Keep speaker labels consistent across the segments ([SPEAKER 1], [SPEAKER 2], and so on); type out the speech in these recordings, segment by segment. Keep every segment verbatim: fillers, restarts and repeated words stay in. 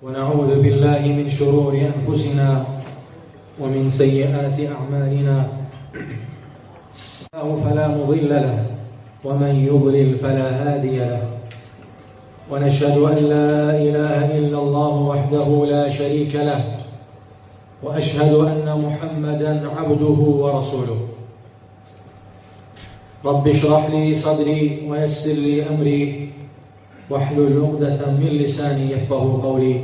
[SPEAKER 1] ونعوذ بالله من شرور أنفسنا ومن سيئات أعمالنا فلا مضل له ومن يضلل فلا هادي له ونشهد أن لا إله إلا الله وحده لا شريك له وأشهد أن محمدا عبده ورسوله رب اشرح لي صدري ويسر لي أمري واحلل عقدة من لساني يفقهوا قولي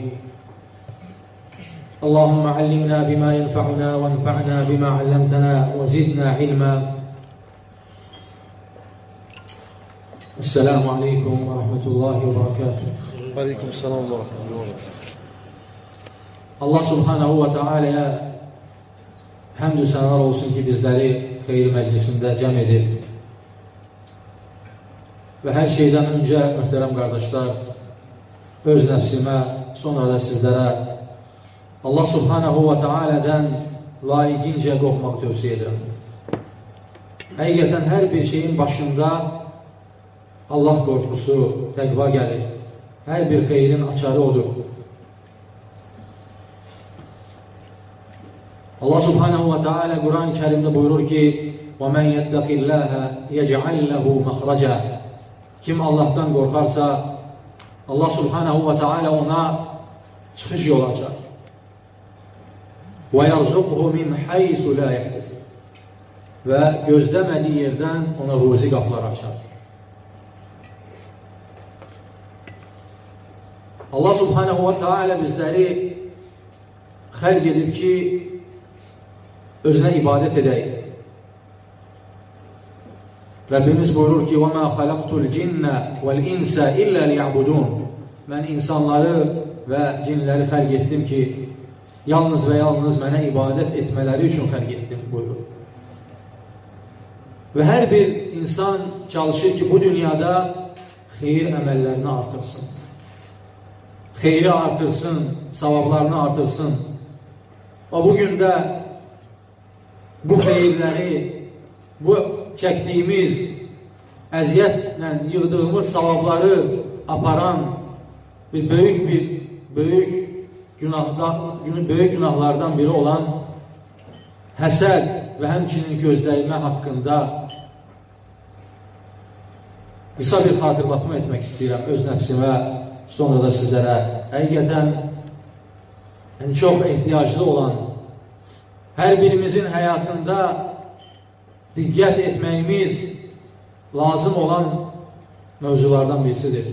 [SPEAKER 1] اللهم علمنا بما ينفعنا وانفعنا بما علمتنا وزدنا علما. السلام عليكم ورحمة الله وبركاته.
[SPEAKER 2] Aleyküm selam ve rahmetullah.
[SPEAKER 1] Allah subhanahu ve teala'ya həmd-ü sənalar olsun ki, bizləri xeyir məclisində cəm edib və hər şeydən öncə, möhtərəm qardaşlar, öz nəfsimə, sonra da sizlərə Allah subhanahu və teala'dan layiqincə qorxmaq tövsiyə edirəm. Həqiqətən hər bir şeyin başında Allah qorxusu, təqva gəlir. Hər bir xeyrin açarı odur. Allah subhanahu və teala Quran-ı Kərimdə buyurur ki: وَمَنْ يَتَّقِ اللّٰهَ يَجْعَلْ لَهُ مَخْرَجًا. Kim Allah'tan qorxarsa, Allah subhanahu və teala ona çıxış yolu açar. وَيَرْزُقْهُ مِنْ حَيْثُ لَا يَحْتَسِبُ. Və gözləmədiyi yerdən ona ruzi qapıları açar. Allah subhanahu və teala bizləri xəlq edib ki, özünə ibadət edək. Rəbbimiz buyurur ki: وَمَا خَلَقْتُ الْجِنَّ وَالْاِنْسَ إِلَّا لِيَعْبُدُونَ. Mən insanları və cinləri xəlq etdim ki, yalnız və yalnız mənə ibadət etmələri üçün xəlq etdim buyurur. Və hər bir insan çalışır ki, bu dünyada xeyir əməllərini artırsın. Xeyri artırsın, savablarını artırsın. Və bugün də bu xeyirləri, bu çəkdiyimiz əziyyətlə yığdığımız savabları aparan bir böyük bir böyük günahda, böyük günahlardan biri olan həsəd və həmçinin gözləyimə haqqında qısa bir xatırlatma etmək istəyirəm öz nəfsimə, sonra da sizlərə. Həqiqətən yəni çox ehtiyaclı olan, hər birimizin həyatında diqqət etməyimiz lazım olan mövzulardan birisidir.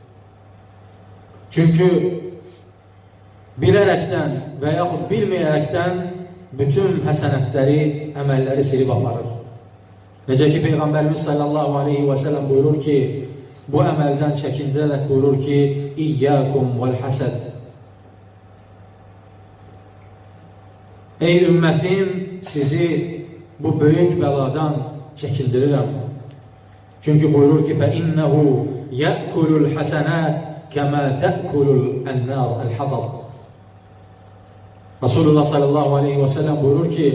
[SPEAKER 1] Çünki bilərəkdən və yaxud bilməyərəkdən bütün həsənətləri, əməlləri silib aparır. Necə ki, Peyğəmbərimiz sallallahu aleyhi və səlləm buyurur ki, bu əməldən çəkindirərək buyurur ki, İyyəkum vəl-həsəd. Ey ümmətim, sizi bu böyük bəladan çəkindirirəm. Çünki buyurur ki, فَإِنَّهُ يَأْكُلُ الْحَسَنَاتِ كَمَا تَأْكُلُ النَّارُ الْحَطَبِ. Rasulullah sallallahu aleyhi və səlləm buyurur ki,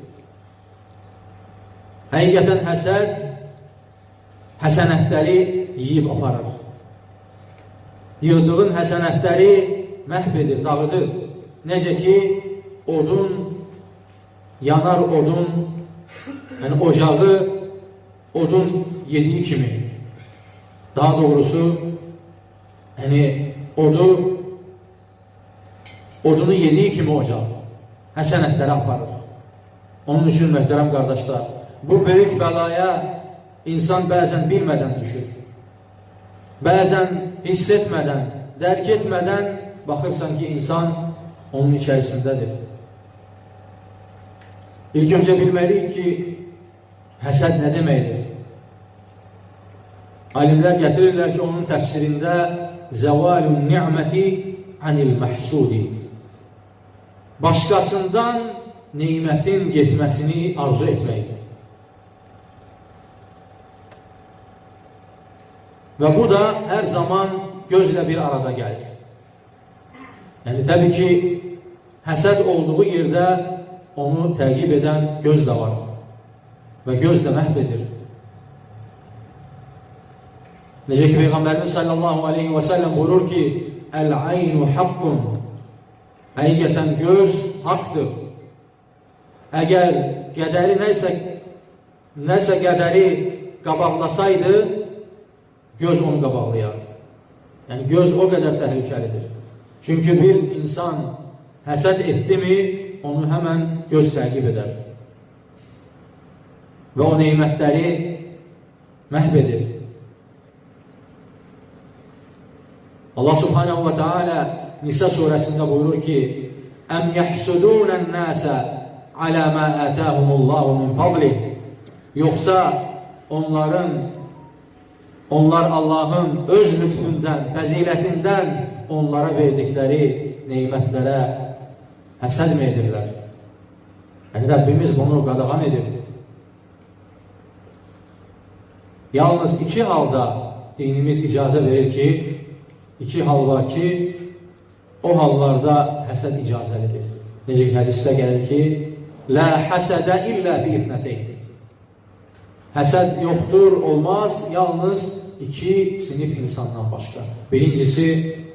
[SPEAKER 1] həqiqətən həsəd həsənətləri yiyib aparır. Yığdığın həsənətləri məhv edir, dağıdır. Necə ki, odun, yanar odun, yəni ocağı odun yediyi kimi. Daha doğrusu, yəni odu, odunu yediyi kimi ocaq həsənətləri aparır. Onun üçün, möhtərəm qardaşlar, bu böyük bəlaya insan bəzən bilmədən düşür. Bəzən hiss etmədən, dərk etmədən baxırsan ki, insan onun içərisindədir. İlk öncə bilməliyik ki, həsəd nə deməkdir? Alimlər gətirirlər ki, onun təfsirində zəvalun ni'məti anil məhsudi. Başqasından neymətin getməsini arzu etməkdir. Və bu da hər zaman gözlə bir arada gəlir. Yəni, təbii ki, həsəd olduğu yerdə onu təqib edən göz də var və göz də məhv edir. Necə ki, Peyğəmbərimiz sallallahu aleyhi və səlləm buyurur ki, Əl-aynu haqqun Həqiqətən göz haqdır. Əgər qədəri nəsə, nəsə qədəri qabaqlasaydı, göz onu qabaqlayardı. Yəni, göz o qədər təhlükəlidir. Çünki bir insan həsəd etdi mi, onu həmən göz təqib edər. Və o neymətləri məhv edir. Allah subhanahu wa ta'ala Nisa surəsində buyurur ki, Əm yəhsudunən nəsə alə mə ətəhumullahu min fadlih. Yoxsa onların, onlar Allahın öz lütfündən, fəzilətindən onlara verdikləri neymətlərə həsəd mi edirlər? Yəni, Rəbbimiz bunu qadağan edir. Yalnız iki halda dinimiz icazə verir ki, iki hal var ki, o hallarda həsəd icazəlidir. Necə ki, hədisdə gəlir ki, Lə həsədə illə fi ifnəteyn. Həsəd yoxdur, olmaz, yalnız iki sinif insandan başqa. Birincisi,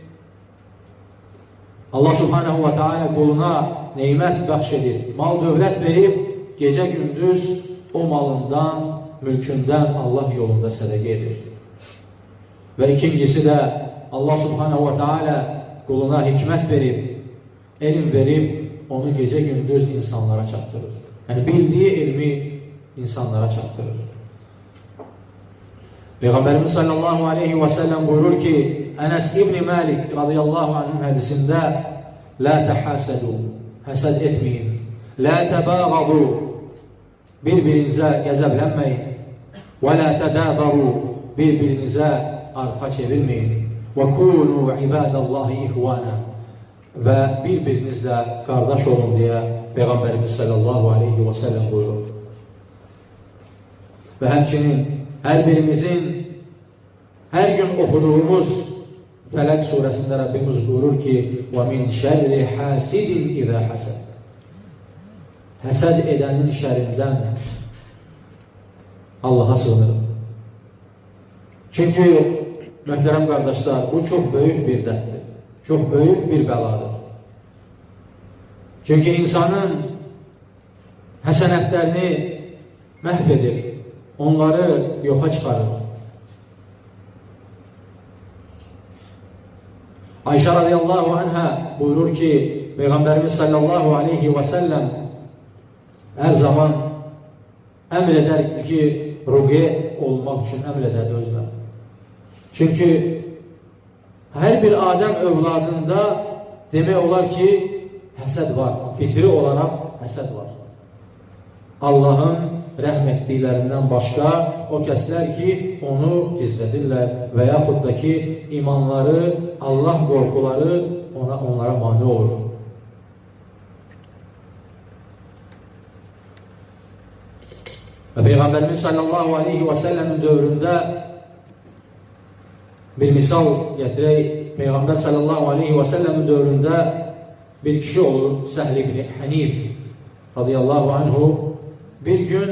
[SPEAKER 1] Allah subhanahu wa ta'ala quluna neymət bəxş edir, mal dövlət verib, gecə gündüz o malından, mülkündən Allah yolunda sədəqə edir. Və ikincisi də Allah subhanahu wa ta'ala quluna hikmət verib, elm verib, onu gecə gündüz insanlara çatdırır. Yəni, bildiyi elmi insanlara çatdırır. Peyğəmbərimiz sallallahu aleyhi və səlləm buyurur ki, Ənəs İbn-i Məlik radiyallahu anhın hədisində Lə təhəsədu, həsəd etməyin, Lə təbəğadu, bir-birinizə qəzəblənməyin, Və lə tədəbəru, bir-birinizə arxa çevirməyin, Və kunu ibadallahi ixvanə, və bir-birinizlə qardaş olun deyə Peyğəmbərimiz sallallahu aleyhi və səlləm buyurur. Və həmçinin hər birimizin hər gün oxuduğumuz Fələq surəsində Rəbbimiz buyurur ki, وَمِنْ شَرِّ حَاسِدٍ إِذَا حَسَدٍ. Həsəd edənin şərindən Allaha sığınırım. Çünki, möhtərəm qardaşlar, bu çox böyük bir dərddir, çox böyük bir bəladır. Çünki insanın həsənətlərini məhv edir, onları yoxa çıxarır. Ayşə radiyallahu anhə buyurur ki, Peyğəmbərimiz sallallahu aleyhi və səlləm hər zaman əmr edərdi ki, rüqə olmaq üçün əmr edərdi özünə. Çünki hər bir Adəm övladında demək olar ki, həsəd var, fitri olaraq həsəd var. Allahın rəhm etdiklərindən başqa o kəslər ki, onu gizlədirlər və yaxud da ki, imanları, Allah qorxuları ona, onlara mane olur. Və Peyğəmbərimiz sallallahu aleyhi və səlləmin dövründə bir misal gətirək, Peyğəmbər sallallahu aleyhi və səlləmin dövründə bir kişi olur, Səhl ibn Hənif radiyallahu anhu, bir gün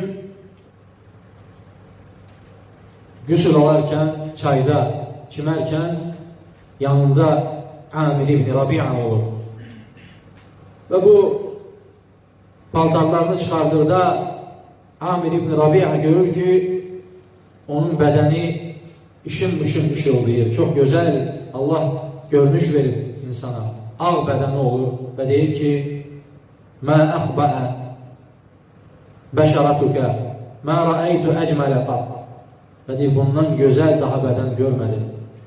[SPEAKER 1] qüsül alarkən, çayda çimərkən, yanında Amir ibn Rabi'a olur. Və bu paltarlarını çıxardırda Amir ibn Rabi'a görür ki, onun bədəni işin-mışın işıldayır. Çox gözəl, Allah görünüş verir insana. Ağ bədəni olur və deyir ki, Mə əxbəə bəşərətükə, mə rəəytü əcmələ qat. Və deyir, bundan gözəl daha bədən görmədim.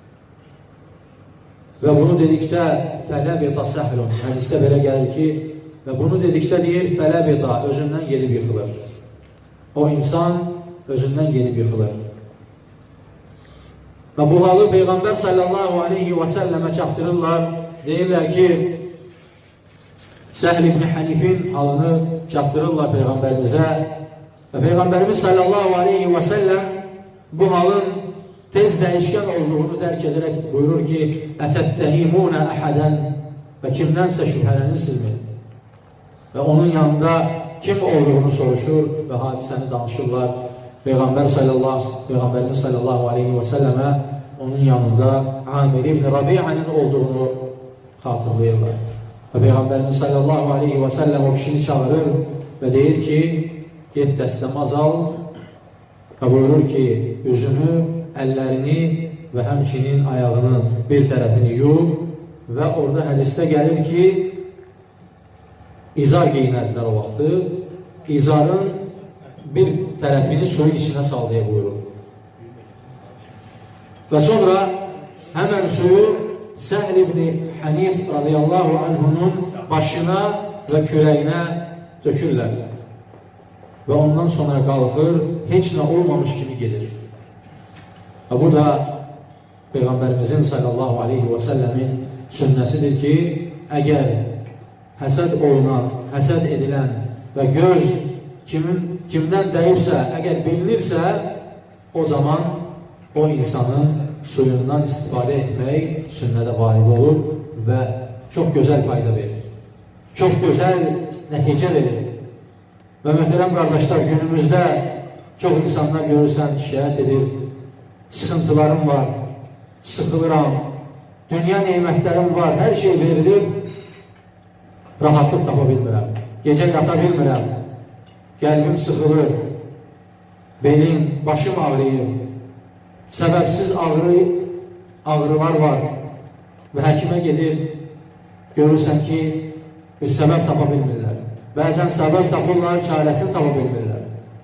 [SPEAKER 1] Və bunu dedikdə fələbita səhlun, hədisdə belə gəlir ki, və bunu dedikdə deyir, fələbita, özündən gelib yıxılır. O insan özündən gelib yıxılır. Və bu halı Peyğəmbər sallallahu aleyhi və səlləmə çatdırırlar, deyirlər ki, Səhl ibn Hənifin halını çatdırırlar Peyğəmbərimizə və Peyğəmbərimiz sallallahu aleyhi və səlləm bu halın tez dəyişkən olduğunu dərk edərək buyurur ki, ətəttəhimunə əhədən və kimdənsə şübhələnirsinizmi? Və onun yanında kim olduğunu soruşur və hadisəni danışırlar. Peyğəmbər sallallahu, Peyğəmbərimiz sallallahu aleyhi və səlləmə onun yanında Amir ibn Rabi'anın olduğunu xatırlayırlar. Və Peyğəmbərimiz sallallahu aleyhi və səlləm o kişini çağırır və deyir ki, get dəstəmaz al və buyurur ki, üzünü, əllərini və həmçinin ayağının bir tərəfini yuyur və orada hədisdə gəlir ki, izar geyinədilər o vaxtı, izarın bir tərəfini suyun içinə sal deyə buyurur. Və sonra həmən suyu Səhl ibn Hənif radiyallahu anhunun başına və kürəyinə dökürlər. Və ondan sonra qalxır, heç nə olmamış kimi gedir. Və bu da Peyğəmbərimizin sallallahu aleyhi və səlləmin sünnəsidir ki, əgər həsəd olunan, həsəd edilən və göz kimin, kimdən dəyibsə, əgər bilinirsə, o zaman o insanın suyundan istifadə etmək sünnədə varid olur və çox gözəl fayda verir. Çox gözəl nəticə verir. Və möhtərəm qardaşlar, günümüzdə çox insanlar görürsən, şikayət edir, sıxıntılarım var, sıxılıram, dünya neymətlərim var, hər şey verilir, rahatlıq tapa bilmirəm, gecə yata bilmirəm, qəlbim sıxılır, belim, başım ağrıyır, səbəbsiz ağrı, ağrılar var və həkimə gedir, görürsən ki, bir səbəb tapa bilmirlər. Bəzən səbəb tapırlar, çarəsini tapa bilmirlər.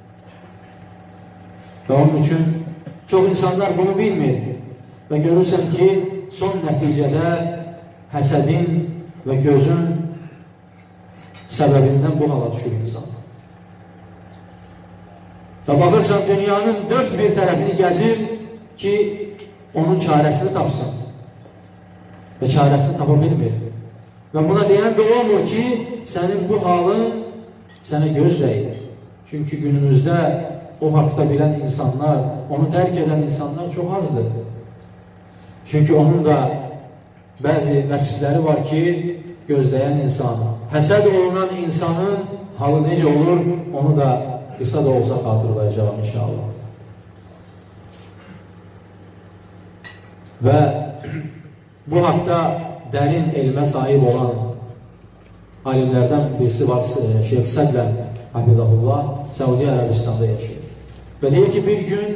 [SPEAKER 1] Və onun üçün çox insanlar bunu bilmir və görürsən ki, son nəticədə həsədin və gözün səbəbindən bu hala düşür insan. Və baxırsan, dünyanın dörd bir tərəfini gəzir ki, onun çarəsini tapsın və çarəsini tapa bilmir. Və buna deyən də olmur ki, sənin bu halın sənə göz dəyir. Çünki günümüzdə o haqda bilən insanlar, onu dərk edən insanlar çox azdır. Çünki onun da bəzi vəsifləri var ki, gözləyən insan, həsəd olunan insanın halı necə olur, onu da qısa da olsa xatırlayacağım inşallah. Və bu haqda dərin elmə sahib olan alimlərdən birisi var, Şeyx Sədlən Hafizahullah, Səudi Ərəbistanda yaşayır. Və deyir ki, bir gün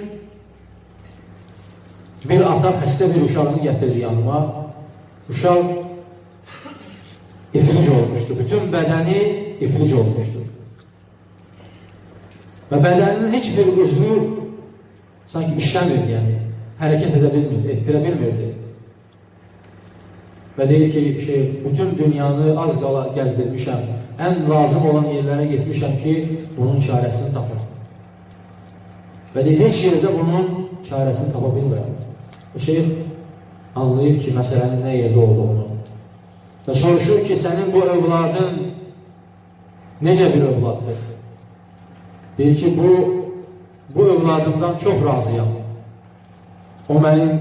[SPEAKER 1] bir ata xəstə bir uşağını gətirir yanıma. Uşaq iflic olmuşdur, bütün bədəni iflic olmuşdur. Və bədəninin heç bir üzvü sanki işləmir, yəni hərəkət edə bilmirdi, etdirə bilmirdi. Və deyir ki, şey, bütün dünyanı az qala gəzdirmişəm, ən lazım olan yerlərə getmişəm ki, bunun çarəsini tapım. Və deyir, heç yerdə bunun çarəsini tapa bilmirəm. Şeyx anlayır ki, məsələnin nə yerdə olduğunu. Və soruşur ki, sənin bu övladın necə bir övladdır? Deyir ki, bu, bu övladımdan çox razıyam. O mənim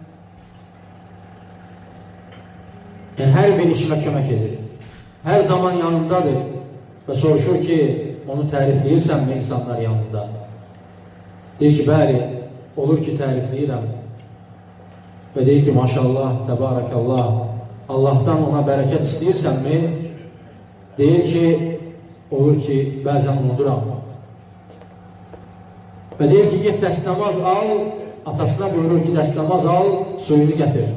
[SPEAKER 1] yəni, hər bir işimə kömək edir. Hər zaman yanımdadır və soruşur ki, onu tərifləyirsənmi insanlar yanında? Deyir ki, bəli, olur ki, tərifləyirəm. Və deyir ki, maşallah, təbarəkallah, Allahdan ona bərəkət istəyirsənmi? Deyir ki, olur ki, bəzən unuduram. Və deyir ki, get dəstəmaz al, atasına buyurur ki, dəstəmaz al, suyunu gətir.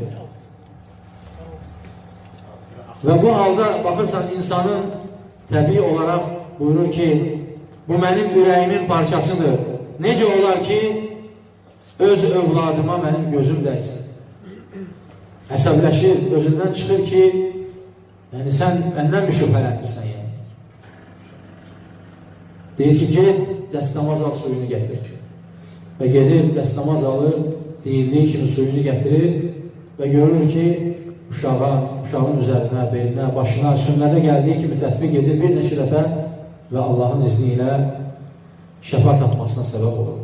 [SPEAKER 1] Və bu halda baxırsan, insanın təbii olaraq buyurur ki, bu mənim ürəyimin parçasıdır. Necə olar ki, öz övladıma mənim gözüm dəysin? Əsəbləşir, özündən çıxır ki, yəni sən məndən bir şübhələndirsən, yəni. Deyir ki, get, dəstəmaz al, suyunu gətir. Və gedir, dəstəmaz alır, deyildiyi kimi suyunu gətirir və görür ki, uşağa, uşağın üzərinə, belinə, başına, sünnədə gəldiyi kimi tətbiq edir bir neçə dəfə və Allahın izni ilə şəfa tapmasına səbəb olur.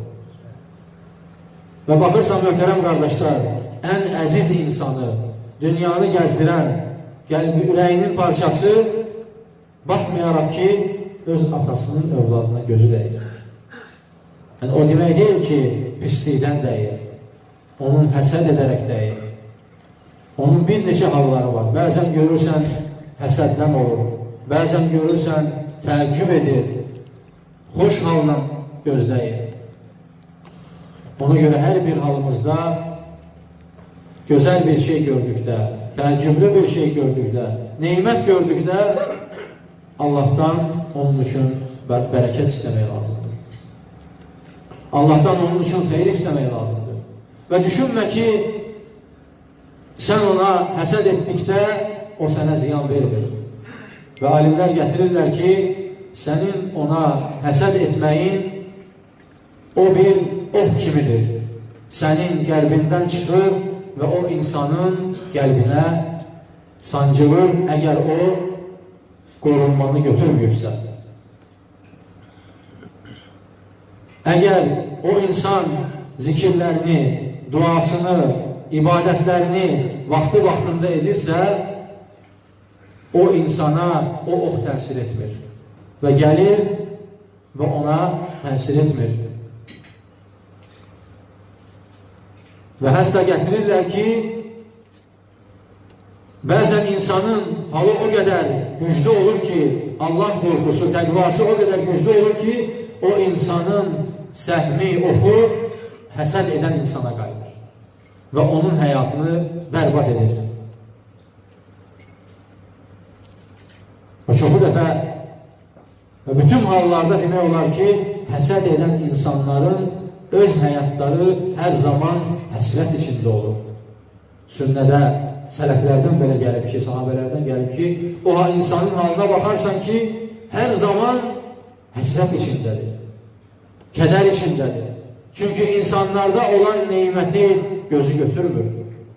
[SPEAKER 1] Və baxırsan, möhtərəm qardaşlar, ən əziz insanı, dünyanı gəzdirən, qəlbi ürəyinin parçası, baxmayaraq ki, öz atasının övladına gözü dəyir. Yəni, o demək deyil ki, pislikdən dəyir, onun həsəd edərək dəyir. Onun bir neçə halları var. Bəzən görürsən, həsəddən olur. Bəzən görürsən, təəccüb edir, xoş halla gözləyir. Ona görə hər bir halımızda gözəl bir şey gördükdə, təəccüblü bir şey gördükdə, neymət gördükdə Allahdan onun üçün bərəkət istəmək lazımdır. Allahdan onun üçün xeyir istəmək lazımdır. Və düşünmə ki, sən ona həsəd etdikdə o sənə ziyan vermir. Və alimlər gətirirlər ki, sənin ona həsəd etməyin o bir ox kimidir. Sənin qəlbindən çıxır və o insanın qəlbinə sancılır, əgər o qorunmanı götürməyibsə. Əgər o insan zikirlərini, duasını, ibadətlərini vaxtı-vaxtında edirsə, o insana o ox təsir etmir və gəlir və ona təsir etmir. Və hətta gətirirlər ki, bəzən insanın halı o qədər güclü olur ki, Allah qorxusu, təqvası o qədər güclü olur ki, o insanın səhmi, oxu həsəd edən insana qayıdır və onun həyatını bərbad edir. Və çoxu dəfə və bütün hallarda demək olar ki, həsəd edən insanların öz həyatları hər zaman həsrət içində olur. Sünnədə, sələflərdən belə gəlib ki, sahabələrdən gəlib ki, o insanın halına baxarsan ki, hər zaman həsrət içindədir, kədər içindədir. Çünki insanlarda olan neyməti gözü götürmür.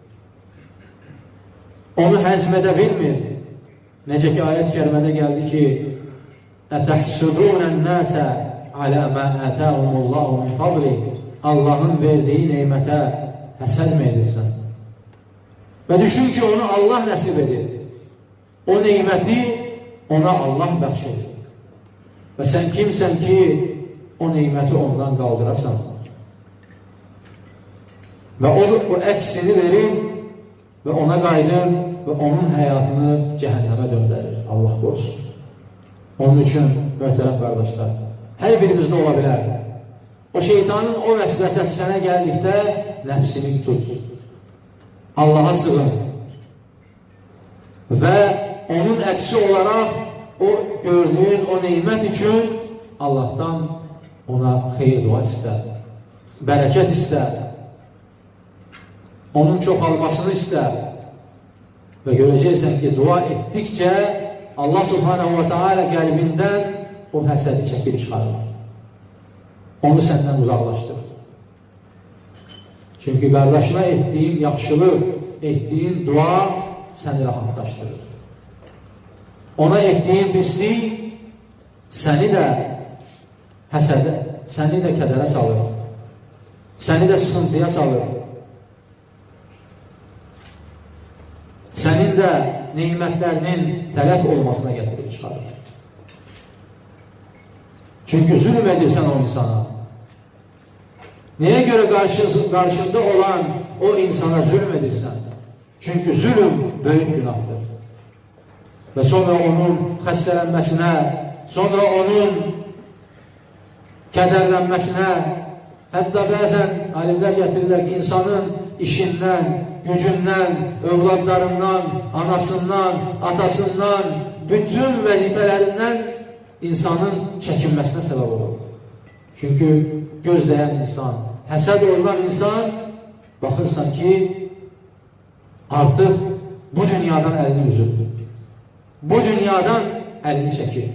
[SPEAKER 1] Onu həzm edə bilmir. Necə ki, ayət-i kərimədə gəldi ki, Ətəhsudunən nəsə alə mə ətəhumullahu min fadli. Allahın verdiyi neymətə həsəd mi edirsən? Və düşün ki, onu Allah nəsib edir. O neyməti ona Allah bəxş edir. Və sən kimsən ki, o neyməti ondan qaldırasan? Və o, o əksini verir və ona qayıdır və onun həyatını cəhənnəmə döndərir. Allah qorusun. Onun üçün, möhtərəm qardaşlar, hər birimizdə ola bilər. O şeytanın o vəsvəsəsi sənə gəldikdə nəfsini tut. Allaha sığın. Və onun əksi olaraq o gördüyün o neymət üçün Allahdan ona xeyir dua istə, bərəkət istə, onun çoxalmasını istə və görəcəksən ki, dua etdikcə Allah subhanahu wa ta'ala qəlbindən o həsədi çəkib çıxarır. Onu səndən uzaqlaşdırır. Çünki qardaşına etdiyin yaxşılıq, etdiyin dua səni rahatlaşdırır. Ona etdiyin pislik səni də həsədə, səni də kədərə salır. Səni də sıxıntıya salır. Sənin də neymətlərinin tələf olmasına gətirib çıxarır. Çünki zülm edirsən o insana. Nəyə görə qarşında olan o insana zülm edirsən? Çünki zülm böyük günahdır. Və sonra onun xəstələnməsinə, sonra onun kədərlənməsinə, hətta bəzən alimlər gətirirlər ki, insanın işindən, gücündən, övladlarından, anasından, atasından, bütün vəzifələrindən insanın çəkinməsinə səbəb olur. Çünki gözləyən insan, həsəd olunan insan, baxırsan ki, artıq bu dünyadan əlini üzür. Bu dünyadan əlini çəkir.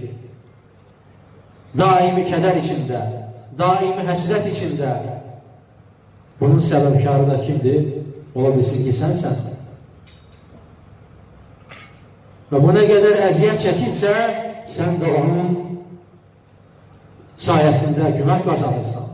[SPEAKER 1] Daimi kədər içində, daimi həsrət içində. Bunun səbəbkarı da kimdir? Ola bilsin ki, sənsən. Və bu nə qədər əziyyət çəkilsə, sən də onun sayəsində günah qazanırsan.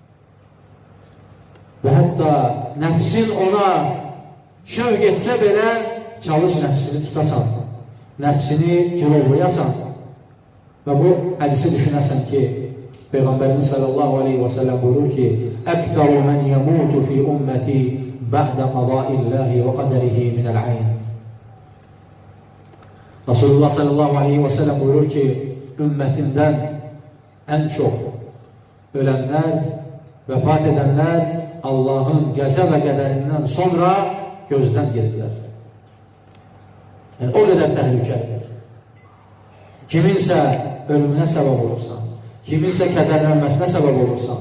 [SPEAKER 1] Və hətta nəfsin ona şövq etsə belə, çalış nəfsini tutasan, nəfsini cilovlayasan. Və bu hədisi düşünəsən ki, Peyğəmbərimiz sallallahu aleyhi və səlləm buyurur ki, Əktəru mən yəmutu fi ümməti bə'də qadaillahi və qədərihi minəl-ayn. Resulullah sallallahu aleyhi ve sellem buyurur ki, ümmətimdən ən çox ölənlər, vəfat edənlər Allahın qəzəb və qədərindən sonra gözdən gedirlər. Yəni, o qədər təhlükəlidir. Kiminsə ölümünə səbəb olursan, kiminsə kədərlənməsinə səbəb olursan,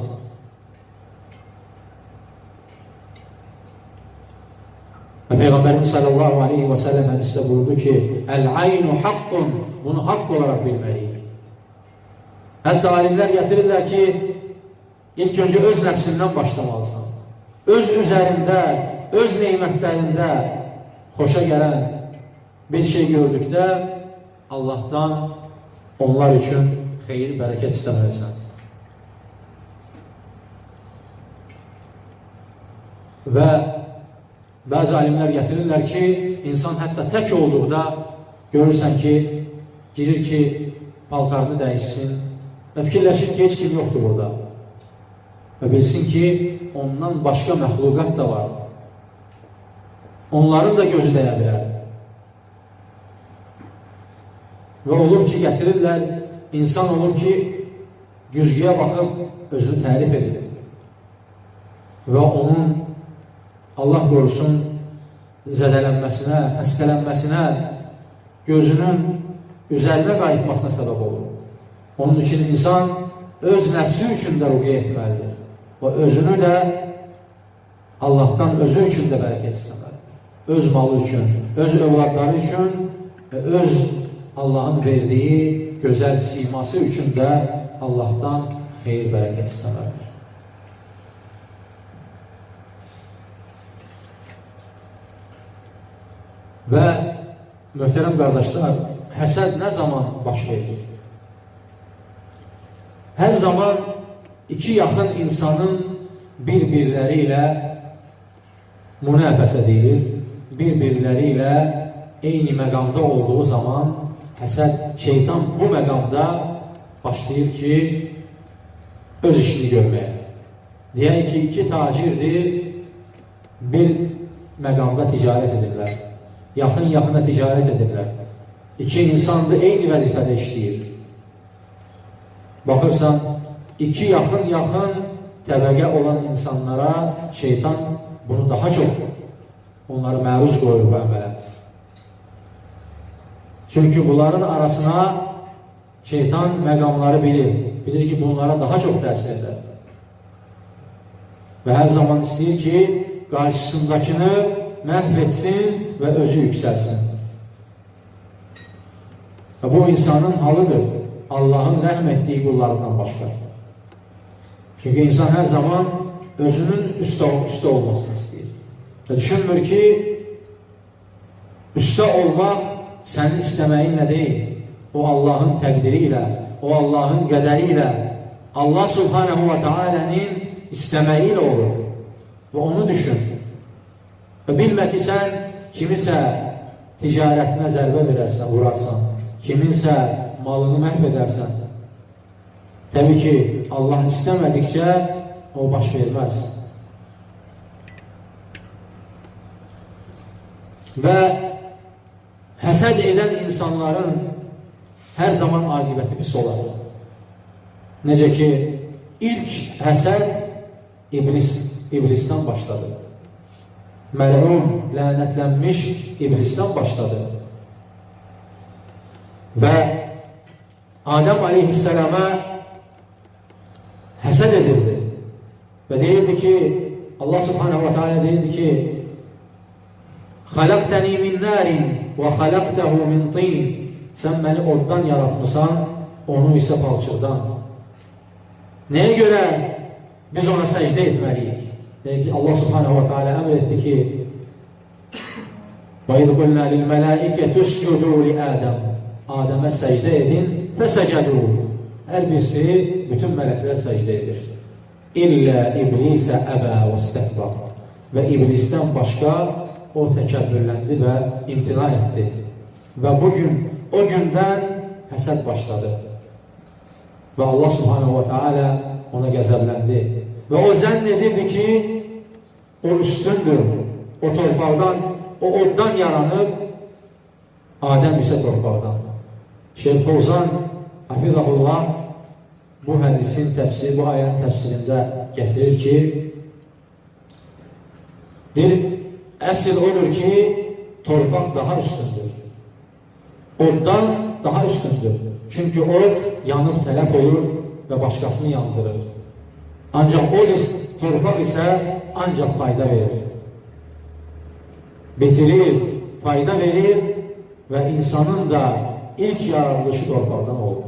[SPEAKER 1] və Peyğəmbərimiz sallallahu aleyhi və səlləm hədisdə buyurdu ki, Əl-aynu haqqun, bunu haqq olaraq bilməliyik. Hətta alimlər gətirirlər ki, ilk öncə öz nəfsindən başlamalısan. Öz üzərində, öz neymətlərində xoşa gələn bir şey gördükdə Allahdan onlar üçün xeyir, bərəkət istəməlisən. Və bəzi alimlər gətirirlər ki, insan hətta tək olduqda görürsən ki, girir ki, paltarını dəyişsin və fikirləşir ki, heç kim yoxdur burada. Və bilsin ki, ondan başqa məxluqat da var. Onların da gözü dəyə bilər. Və olur ki, gətirirlər, insan olur ki, güzgüyə baxıb özünü tərif edir. Və onun Allah qorusun zədələnməsinə, xəstələnməsinə, gözünün üzərinə qayıtmasına səbəb olur. Onun üçün insan öz nəfsi üçün də ruqiyyə etməlidir. Və özünü də Allahdan özü üçün də bərəkət istəməlidir. Öz malı üçün, öz övladları üçün və öz Allahın verdiyi gözəl siması üçün də Allahdan xeyir, bərəkət istəməlidir. Və möhtərəm qardaşlar, həsəd nə zaman baş verir? Hər zaman iki yaxın insanın bir-birləri ilə münəfəsə deyilir, bir-birləri ilə eyni məqamda olduğu zaman həsəd, şeytan bu məqamda başlayır ki, öz işini görməyə. Deyək ki, iki tacirdir, bir məqamda ticarət edirlər. Yaxın-yaxına ticarət edirlər. İki insandır, eyni vəzifədə işləyir. Baxırsan, iki yaxın-yaxın təbəqə olan insanlara şeytan bunu daha çox onları məruz qoyur bu əmələ. Çünki bunların arasına şeytan məqamları bilir. Bilir ki, bunlara daha çox təsir edər. Və hər zaman istəyir ki, qarşısındakını məhv etsin və özü yüksəlsin. Və bu insanın halıdır, Allahın rəhm etdiyi qullarından başqa. Çünki insan hər zaman özünün üstə, üstə olmasını istəyir. Və düşünmür ki, üstə olmaq sənin istəməyinlə deyil, o Allahın təqdiri ilə, o Allahın qədəri ilə, Allah subhanahu və teala'nın istəməyi ilə olur. Və onu düşün. Və bilmə ki, sən kimisə ticarətinə zərbə verərsən, vurarsan, kiminsə malını məhv edərsən. Təbii ki, Allah istəmədikcə o baş verməz. Və həsəd edən insanların hər zaman aqibəti pis olar. Necə ki, ilk həsəd iblis, iblisdən başladı. Məlun, lənətlənmiş iblisdən başladı. Və Adəm aleyhisselama həsəd edirdi. Və deyirdi ki, Allah subhanahu wa ta'ala deyirdi ki, xələqtəni min nərin və xələqtəhu min tin. Sən məni oddan yaratmışsan, onu isə palçıqdan. Nəyə görə biz ona səcdə etməliyik? Deyək ki, Allah subhanahu wa ta'ala əmr etdi ki, وَإِذْ قُلْنَا لِلْمَلَائِكَةِ اسْجُدُوا لِآدَمَ Adəmə səcdə edin, fəsəcədû. Hər birisi, bütün mələklər səcdə edir. İllə iblisə əbə və istəkbar. Və iblisdən başqa o təkəbbürləndi və imtina etdi. Və bugün, o gündən həsəd başladı. Və Allah subhanahu wa ta'ala ona qəzəbləndi. Və o zənn edirdi ki, o üstündür, o torpaqdan, o oddan yaranıb, Adəm isə torpaqdan. Şeyh Fovzan Hafizahullah bu hədisin təfsiri, bu ayənin təfsirində gətirir ki, deyir, əsl odur ki, torpaq daha üstündür. Oddan daha üstündür. Çünki od yanıb tələf olur və başqasını yandırır. Ancaq od, torpaq isə ancaq fayda verir. Bitirir, fayda verir və insanın da ilk yaradılışı torpaqdan olur.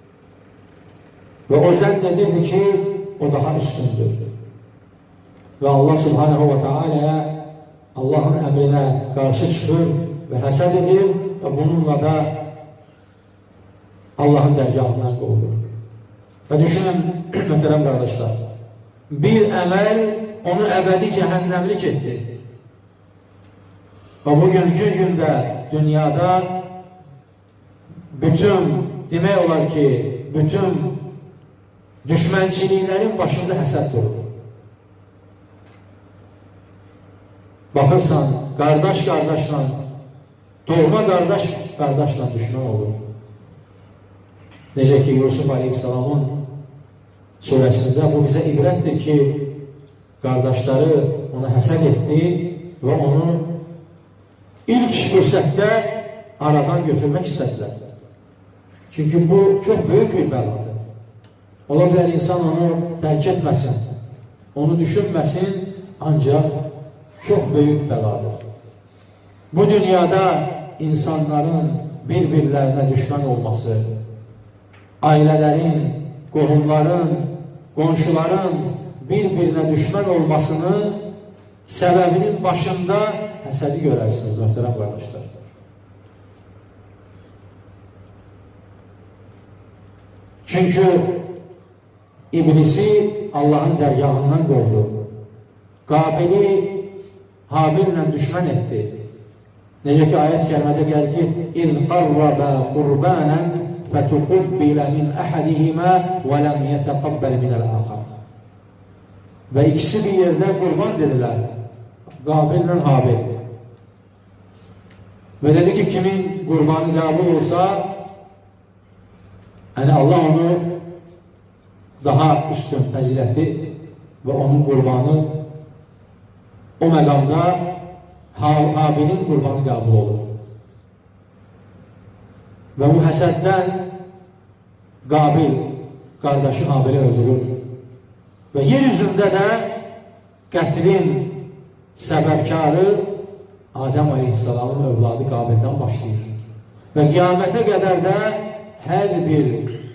[SPEAKER 1] Və o zənn edirdi ki, o daha üstündür. Və Allah Subhanahu wa Ta'ala Allahın əmrinə qarşı çıxır və həsəd edir və bununla da Allahın dərgahından qovulur. Və düşünün, möhtərəm qardaşlar, bir əməl onu əbədi cəhənnəmlik etdi. Və bugünkü gündə dünyada bütün, demək olar ki, bütün düşmənçiliklərin başında həsəd durur. Baxırsan, qardaş qardaşla, doğma qardaş qardaşla düşmən olur. Necə ki, Yusuf Aleyhisselamın surəsində bu bizə ibrətdir ki, qardaşları ona həsəd etdi və onu ilk fürsətdə aradan götürmək istədilər. Çünki bu çox böyük bir bəladır. Ola bilər insan onu tərk etməsin, onu düşünməsin, ancaq çox böyük bəladır. Bu dünyada insanların bir-birlərinə düşmən olması, ailələrin, qohumların, qonşuların bir-birinə düşmən olmasının səbəbinin başında həsədi görərsiniz, möhtərəm qardaşlar. Çünki İblisi Allahın dərgahından qovdu. Qabili Habillə düşmən etdi. Necə ki, ayət kəlmədə gəlir ki, İz qarrabə qurbənən fətuqubbilə min əhədihimə və ləm yətəqabbəl minəl-əxar. Və ikisi bir yerdə qurban dedilər. Qabillə Habil. Və dedi ki, kimin qurbanı qəbul olsa, yəni Allah onu daha üstün, fəzilətli və onun qurbanı o məqamda Habilin qurbanı qəbul olur. Və bu həsəddən Qabil qardaşı Habili öldürür. Və yer üzündə də qətlin səbəbkarı Adəm Aleyhisselamın övladı Qabildən başlayır. Və qiyamətə qədər də hər bir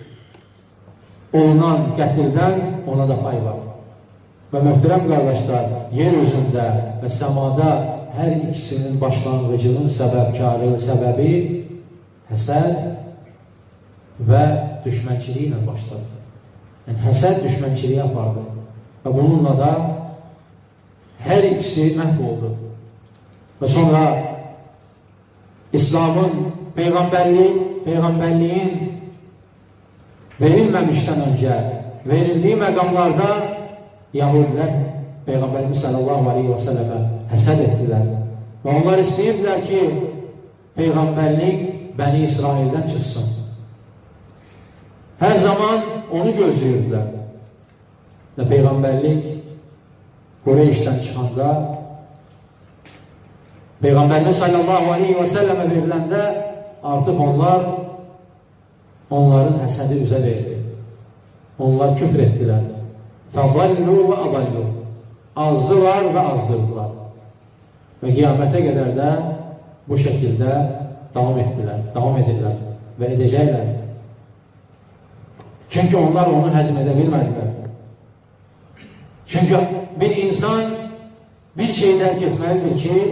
[SPEAKER 1] olunan qətildən ona da pay var. Və möhtərəm qardaşlar, yer üzündə və səmada hər ikisinin başlanğıcının səbəbkarı, səbəbi həsəd və düşmənçiliyi ilə başladı. Yəni, həsəd düşmənçiliyi apardı. Və bununla da hər ikisi məhv oldu. Və sonra İslamın peyğəmbərliyi, peyğəmbərliyin verilməmişdən öncə verildiyi məqamlarda Yahudilər Peyğəmbərimiz sallallahu aleyhi və səlləmə həsəd etdilər. Və onlar istəyirdilər ki, Peyğəmbərlik Bəni İsraildən çıxsın. Hər zaman onu gözləyirdilər. Və Peyğəmbərlik Qureyşdən çıxanda Peyğəmbərimiz sallallahu aleyhi və səlləmə veriləndə artıq onlar onların həsədi üzə verdi. Onlar küfr etdilər. Fəzallu və adallu. Azdılar və azdırdılar. Və qiyamətə qədər də bu şəkildə davam etdilər, davam edirlər və edəcəklər. Çünki onlar onu həzm edə bilmədilər. Çünki bir insan bir şey dərk etməlidir ki,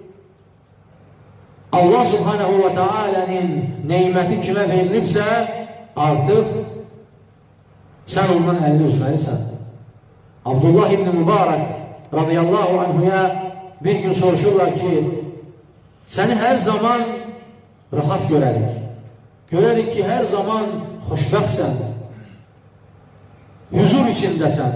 [SPEAKER 1] Allah Subhanahu wa Ta'ala'nın neyməti kimə verilibsə, artıq sən ondan əlini üzməlisən. Abdullah ibn Mübarək radiyallahu anhuya bir gün soruşurlar ki, səni hər zaman rahat görərik. Görərik ki, hər zaman xoşbəxtsən, huzur içindəsən,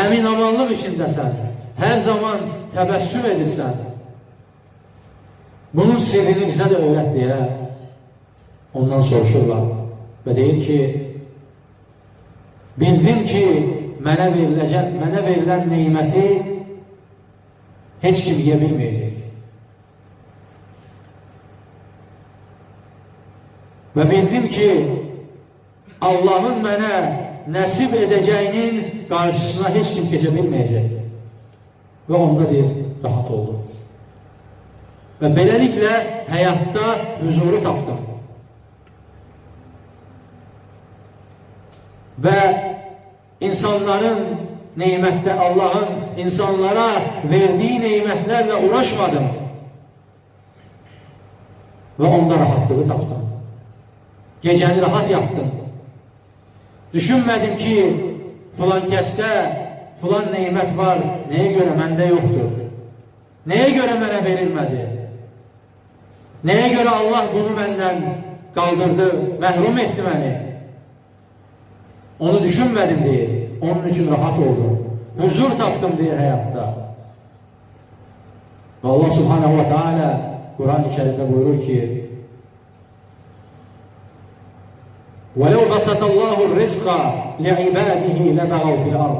[SPEAKER 1] əmin-amanlıq içindəsən, hər zaman təbəssüm edirsən. bunun sirrini bizə də öyrət deyə ondan soruşurlar və deyir ki, bildim ki, mənə veriləcək, mənə verilən neyməti heç kim yeyə bilməyəcək. Və bildim ki, Allahın mənə nəsib edəcəyinin qarşısına heç kim keçə bilməyəcək. Və onda deyir, rahat oldum. Və beləliklə həyatda huzuru tapdım. Və insanların neymətdə, Allahın insanlara verdiyi neymətlərlə uğraşmadım. Və onda rahatlığı tapdım. Gecəni rahat yapdım. Düşünmədim ki, filan kəsdə filan neymət var, nəyə görə məndə yoxdur? Nəyə görə mənə verilmədi? Nəyə görə Allah bunu məndən qaldırdı, məhrum etdi məni? Onu düşünmədim deyir, onun üçün rahat oldum. Huzur tapdım deyir həyatda. Və Allah subhanahu wa ta'ala Quran-ı Kərimdə buyurur ki, وَلَوْ بَسَطَ اللّٰهُ الرِّزْقَ لِعِبَادِهِ لَبَغَوْا فِي الْأَرْضِ.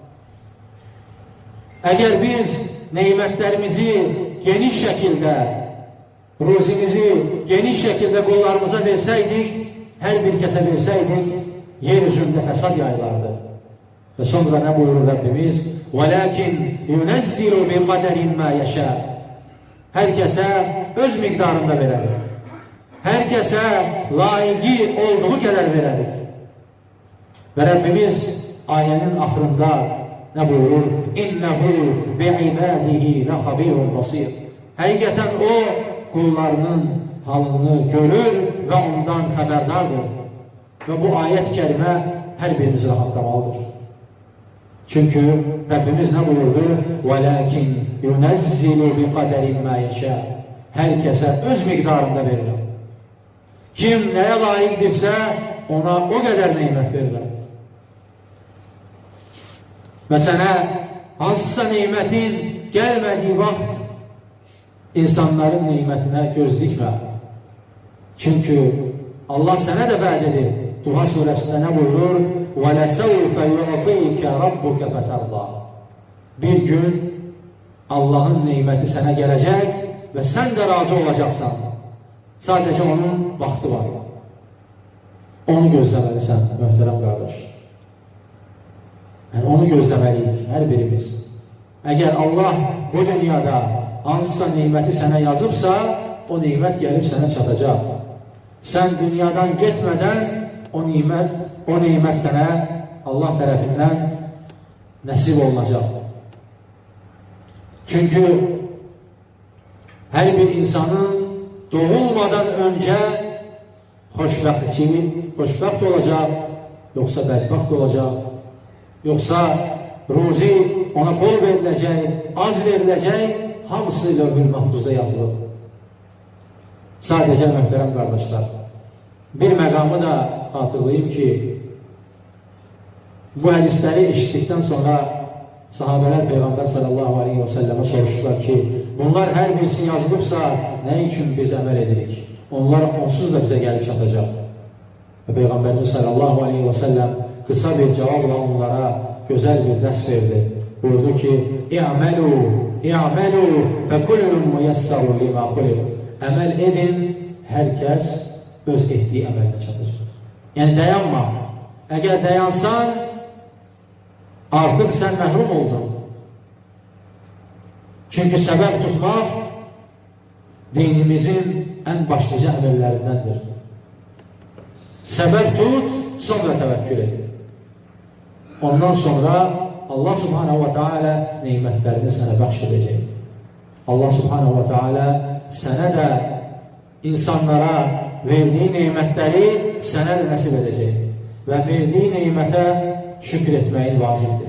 [SPEAKER 1] Əgər biz neymətlərimizi geniş şəkildə, ruzimizi geniş şəkildə qullarımıza versəydik, hər bir kəsə versəydik, yer üzündə fəsad yayılardı. Və sonra nə buyurur Rəbbimiz? وَلَكِنْ يُنَزِّلُ بِقَدَرٍ مَا يَشَاءُ. Hər kəsə öz miqdarında verərik. Hər kəsə layiqi olduğu qədər verərik. Və Rəbbimiz ayənin axırında nə buyurur? İnnəhu bi'ibadihi ləxabirun basir. Həqiqətən o, qullarının halını görür və ondan xəbərdardır. Və bu ayət-i kərimə hər birimizi rahatlamalıdır. Çünki Rəbbimiz nə buyurdu? وَلَكِنْ يُنَزِّلُ بِقَدَرٍ مَا يَشَاءُ. Hər kəsə öz miqdarında verir. Kim nəyə layiqdirsə, ona o qədər neymət verirlər. Və sənə hansısa neymətin gəlmədiyi vaxt insanların neymətinə göz dikmə. Çünki Allah sənə də vəd edir. Duha surəsində nə buyurur? وَلَسَوْفَ يُعْطِيكَ رَبُّكَ فَتَرْضَى. Bir gün Allahın neyməti sənə gələcək və sən də razı olacaqsan. Sadəcə onun vaxtı var. Onu gözləməlisən, möhtərəm qardaş. Yəni, onu gözləməliyik, hər birimiz. Əgər Allah bu dünyada hansısa neyməti sənə yazıbsa, o neymət gəlib sənə çatacaq. Sən dünyadan getmədən o neymət, o neymət sənə Allah tərəfindən nəsib olunacaq. Çünki hər bir insanın doğulmadan öncə xoşbəxtçi, xoşbəxt olacaq, yoxsa bədbəxt olacaq, yoxsa ruzi ona bol veriləcək, az veriləcək, hamısı lövh-ül mahfuzda yazılıb. Sadəcə möhtərəm qardaşlar, bir məqamı da xatırlayayım ki, bu hədisləri eşitdikdən sonra sahabələr Peyğəmbər sallallahu aleyhi və səlləmə soruşdular ki, bunlar hər birisi yazılıbsa, nə üçün biz əməl edirik? Onlar onsuz da bizə gəlib çatacaq. Və Peyğəmbərimiz sallallahu aleyhi və səlləm qısa bir cavabla onlara gözəl bir dərs verdi. Buyurdu ki, İ'məlu, İ'məlu, fəkullun müyəssəru limə xuliq. Əməl edin, hər kəs öz etdiyi əmələ çatacaq. Yəni, dayanma. Əgər dayansan, artıq sən məhrum oldun. Çünki səbəb tutmaq dinimizin ən başlıca əməllərindəndir. Səbəb tut, sonra təvəkkül et. Ondan sonra Allah subhanahu wa ta'ala neymətlərini sənə bəxş edəcək. Allah subhanahu wa ta'ala sənə də insanlara verdiyi neymətləri sənə də nəsib edəcək. Və verdiyi neymətə şükür etməyin vacibdir.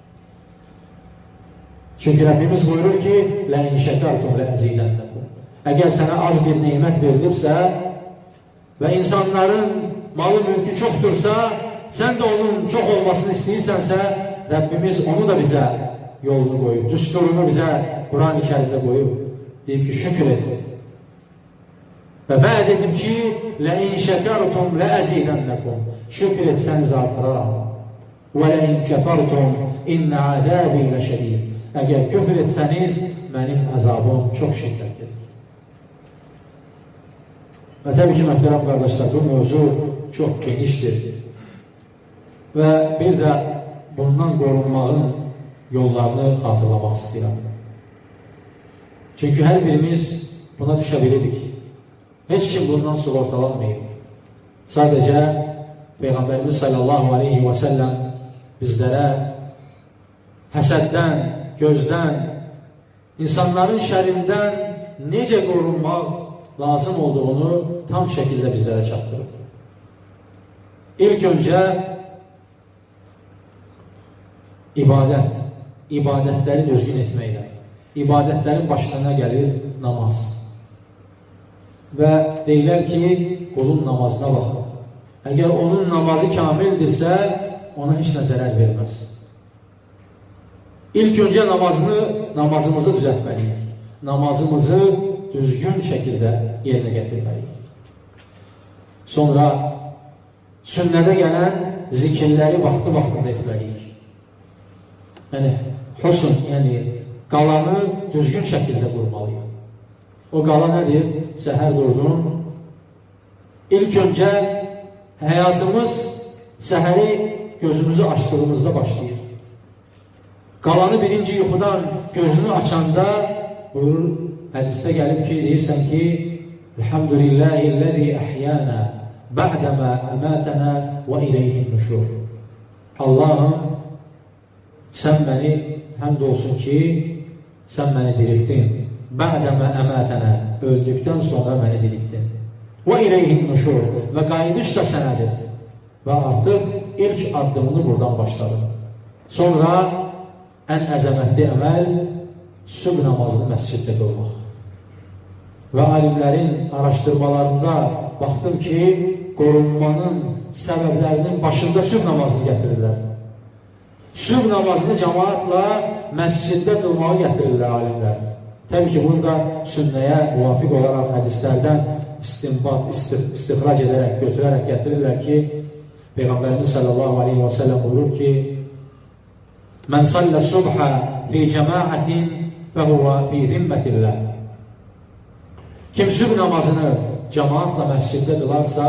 [SPEAKER 1] Çünki Rəbbimiz buyurur ki, لَاِنْ شَكَرْتُمْ لَأَزِيدَنَّكُمْ. Əgər sənə az bir neymət verilibsə və insanların malı mülkü çoxdursa, sən də onun çox olmasını istəyirsənsə, Rəbbimiz onu da bizə yolunu qoyub, düsturunu bizə Quran-ı Kərimdə qoyub. Deyib ki, şükür et. Və vəd edib ki, لَاِنْ شَكَرْتُمْ لَأَزِيدَنَّكُمْ şükür etsəniz artıraram. وَلَاِنْ كَفَرْتُمْ اِنَّ عَذَابِي لَشَدِيدٌ əgər küfür etsəniz, mənim əzabım çox şiddətdir. Və təbii ki, möhtərəm qardaşlar, bu mövzu çox genişdir. Və bir də bundan qorunmağın yollarını xatırlamaq istəyirəm. Çünki hər birimiz buna düşə bilirik. Heç kim bundan sığortalanmayıb. Sadəcə Peyğəmbərimiz sallallahu aleyhi və səlləm bizlərə həsəddən, gözdən, insanların şərindən necə qorunmaq lazım olduğunu tam şəkildə bizlərə çatdırır. İlk öncə ibadət, ibadətləri düzgün etməklə. İbadətlərin başına gəlir namaz. Və deyilər ki, qulun namazına baxın. Əgər onun namazı kamildirsə, ona heç nə zərər verməz. İlk öncə namazını, namazımızı düzəltməliyik. Namazımızı düzgün şəkildə yerinə gətirməliyik. Sonra sünnədə gələn zikirləri vaxtı-vaxtında etməliyik. Yəni, husn, yəni qalanı düzgün şəkildə qurmalıyıq. O qala nədir? Səhər durdun. İlk öncə həyatımız səhəri gözümüzü açdığımızda başlayır. Qalanı birinci yuxudan gözünü açanda buyur, hədisdə gəlib ki, deyirsən ki, Elhamdülillahillezî əhyana ba'dəmə əmətənə və ileyhin nüşur. Allahım, sən məni, həmd olsun ki, sən məni diriltdin. Ba'dəmə əmətənə, öldükdən sonra məni diriltdin. Və ileyhin nüşur, və qayıdış da sənədir. Və artıq ilk addımını buradan başladı. Sonra ən əzəmətli əməl sübh namazını məsciddə qılmaq. Və alimlərin araşdırmalarında baxdım ki, qorunmanın səbəblərinin başında sübh namazını gətirirlər. Sübh namazını cəmaatla məsciddə qılmağı gətirirlər alimlər. Təbii ki, bunu da sünnəyə müvafiq olaraq hədislərdən istinbat, istixrac edərək, götürərək gətirirlər ki, Peyğəmbərimiz sallallahu aleyhi və səlləm buyurur ki, Mən sallə subhə fi cəmaətin fəhuvə fi zimmətilləh. Kim sübh namazını cəmaatla məsciddə qılarsa,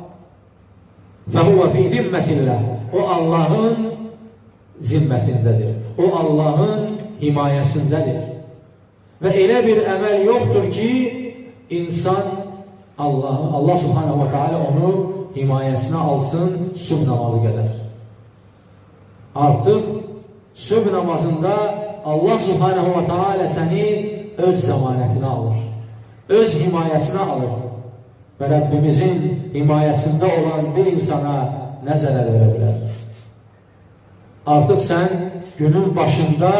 [SPEAKER 1] fəhuvə fi zimmətilləh. O Allahın zimmətindədir. O Allahın himayəsindədir. Və elə bir əməl yoxdur ki, insan Allah, Allah subhanahu wa ta'ala onu himayəsinə alsın sübh namazı qədər. Artıq sübh namazında Allah subhanahu wa ta'ala səni öz zəmanətinə alır. Öz himayəsinə alır. Və Rəbbimizin himayəsində olan bir insana nə zərər verə bilər? Artıq sən günün başında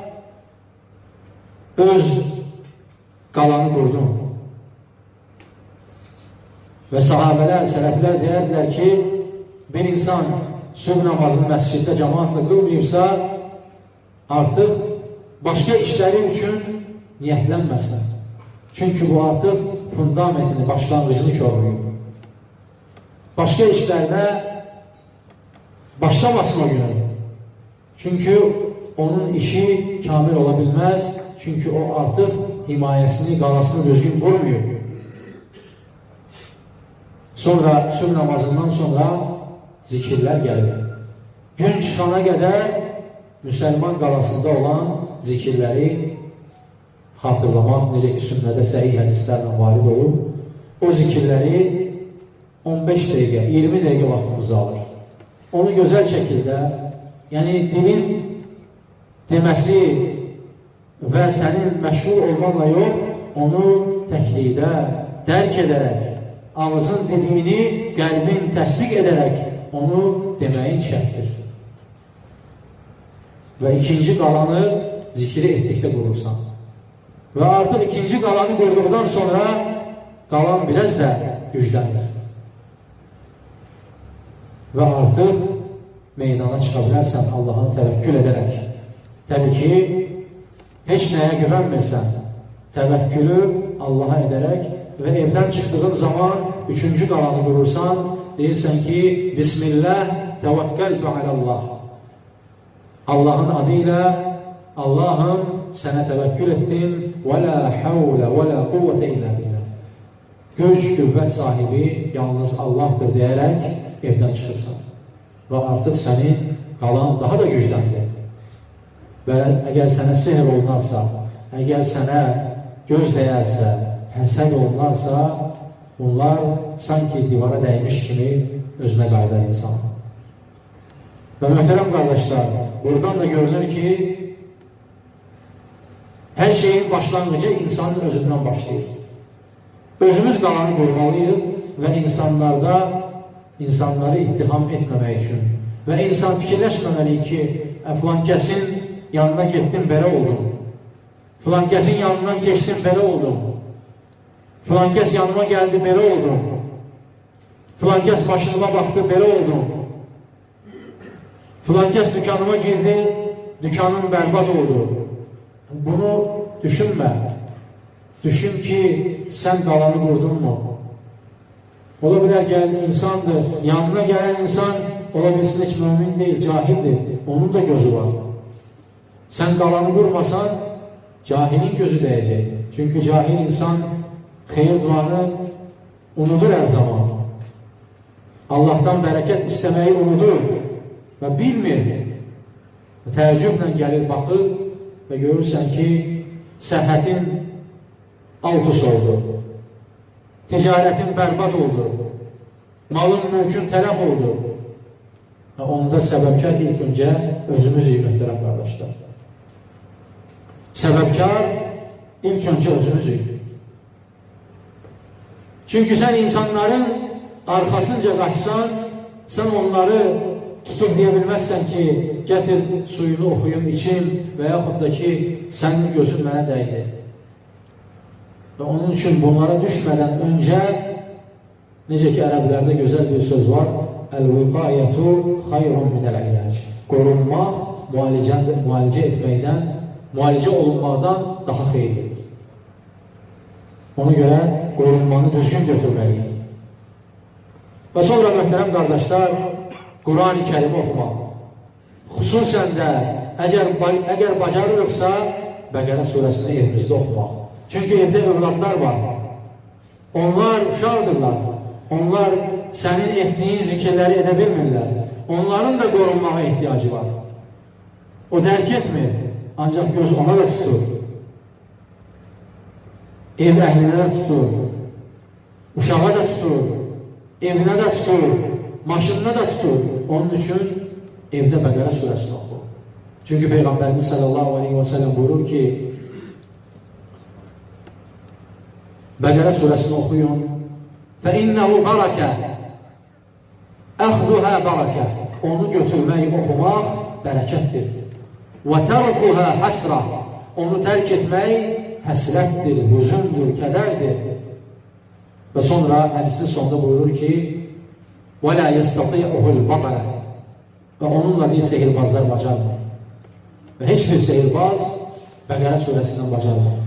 [SPEAKER 1] öz qalanı qurdun. Və sahabələr, sələflər deyərlər ki, bir insan sübh namazını məsciddə cəmaatla qılmayıbsa, artıq başqa işləri üçün niyyətlənməsin. Çünki bu artıq fundamentini, başlanğıcını körlüyür. Başqa işlərdə başlamasın o günü. Çünki onun işi kamil ola bilməz. Çünki o artıq himayəsini, qalasını düzgün qurmuyor. Sonra sübh namazından sonra zikirlər gəlir. Gün çıxana qədər müsəlman qalasında olan zikirləri xatırlamaq, necə ki, sünnədə səhih hədislərlə varid olub, o zikirləri on beş dəqiqə, iyirmi dəqiqə vaxtımızı alır. Onu gözəl şəkildə, yəni dilin deməsi və sənin məşğul olmanla yox, onu təklikdə, dərk edərək, ağzın dediyini qəlbin təsdiq edərək onu deməyin şərtdir. Və ikinci qalanı zikri etdikdə qurursan. Və artıq ikinci qalanı qurduqdan sonra qalan biraz da güclənir. Və artıq meydana çıxa bilərsən Allah'ın təvəkkül edərək. Təbii ki, heç nəyə güvənmirsən, təvəkkülü Allah'a edərək və evdən çıxdığın zaman üçüncü qalanı qurursan, deyirsən ki, Bismillah, təvəkkəltu aləllah. Allahın adı ilə, Allahım, sənə təvəkkül etdim, və la havlə və la quvvətə illə billah. Güc, qüvvət sahibi yalnız Allahdır deyərək evdən çıxırsan. Və artıq sənin qalan daha da gücləndir. Və əgər sənə sehr olunarsa, əgər sənə göz dəyərsə, həsəd olunarsa, bunlar sanki divara dəymiş kimi özünə qaydar insan. Və möhtərəm qardaşlar, buradan da görünür ki, hər şeyin başlanğıcı insanın özündən başlayır. Özümüz qalanı qurmalıyıq və insanlarda insanları ittiham etməmək üçün və insan fikirləşməməliyik ki, filan kəsin yanına getdim, belə oldum. Filan kəsin yanından keçdim, belə oldum. Filan kəs yanıma gəldi, belə oldum. Filan kəs maşınıma baxdı, belə oldum. Filan kəs dükanıma girdi, dükanım bərbad oldu. Bunu düşünmə. Düşün ki, sən qalanı qurdunmu? Ola bilər gəldi insandır, yanına gələn insan ola bilsin heç mümin deyil, cahildir. Onun da gözü var. Sən qalanı qurmasan, cahilin gözü dəyəcək. Çünki cahil insan xeyir duanı unudur hər zaman. Allahdan bərəkət istəməyi unudur və bilmir. Təəccüblə gəlir, baxır və görürsən ki, səhhətin alt üst oldu. Ticarətin bərbad oldu. Malın mülkün tələf oldu. Və onda səbəbkar ilk öncə özümüzük, möhtərəm qardaşlar. Səbəbkar ilk öncə özümüzük. Çünki sən insanların arxasınca qaçsan, sən onları tutub deyə bilməzsən ki, gətir suyunu oxuyum, içim və yaxud da ki, sənin gözün mənə dəydi. Və onun üçün bunlara düşmədən öncə, necə ki, ərəblərdə gözəl bir söz var, əl-viqayətu xayrun minəl-ilac. Qorunmaq, müalicə, müalicə etməkdən, müalicə olunmaqdan daha xeyirlidir. Ona görə qorunmanı düzgün götürməliyik. Və sonra, möhtərəm qardaşlar, Quran-ı Kərimi oxumaq. Xüsusən də, əgər, əgər bacarırıqsa, Bəqərə surəsini evimizdə oxumaq. Çünki evdə övladlar var. Onlar uşaqdırlar. Onlar sənin etdiyin zikirləri edə bilmirlər. Onların da qorunmağa ehtiyacı var. O dərk etmir, ancaq göz ona da tutur. Ev əhlinə də tutur. Uşağa da tutur. Evinə də tutur. Maşınına da tutur. Onun üçün evdə Bəqərə surəsini oxu. Çünki Peyğəmbərimiz sallallahu aleyhi və səlləm buyurur ki, Bəqərə surəsini oxuyun. فَإِنَّهُ بَرَكَةٌ أَخْذُهَا بَرَكَةٌ. Onu götürmək, oxumaq bərəkətdir. وَتَرْكُهَا حَسْرَةٌ. Onu tərk etmək həsrətdir, hüzündür, kədərdir. Və sonra hədisin sonunda buyurur ki, وَلَا يَسْتَطِيعُهُ الْبَطَلَ. Və onunla deyil, sehirbazlar bacarmır. Və heç bir sehirbaz Bəqərə surəsindən bacarmır.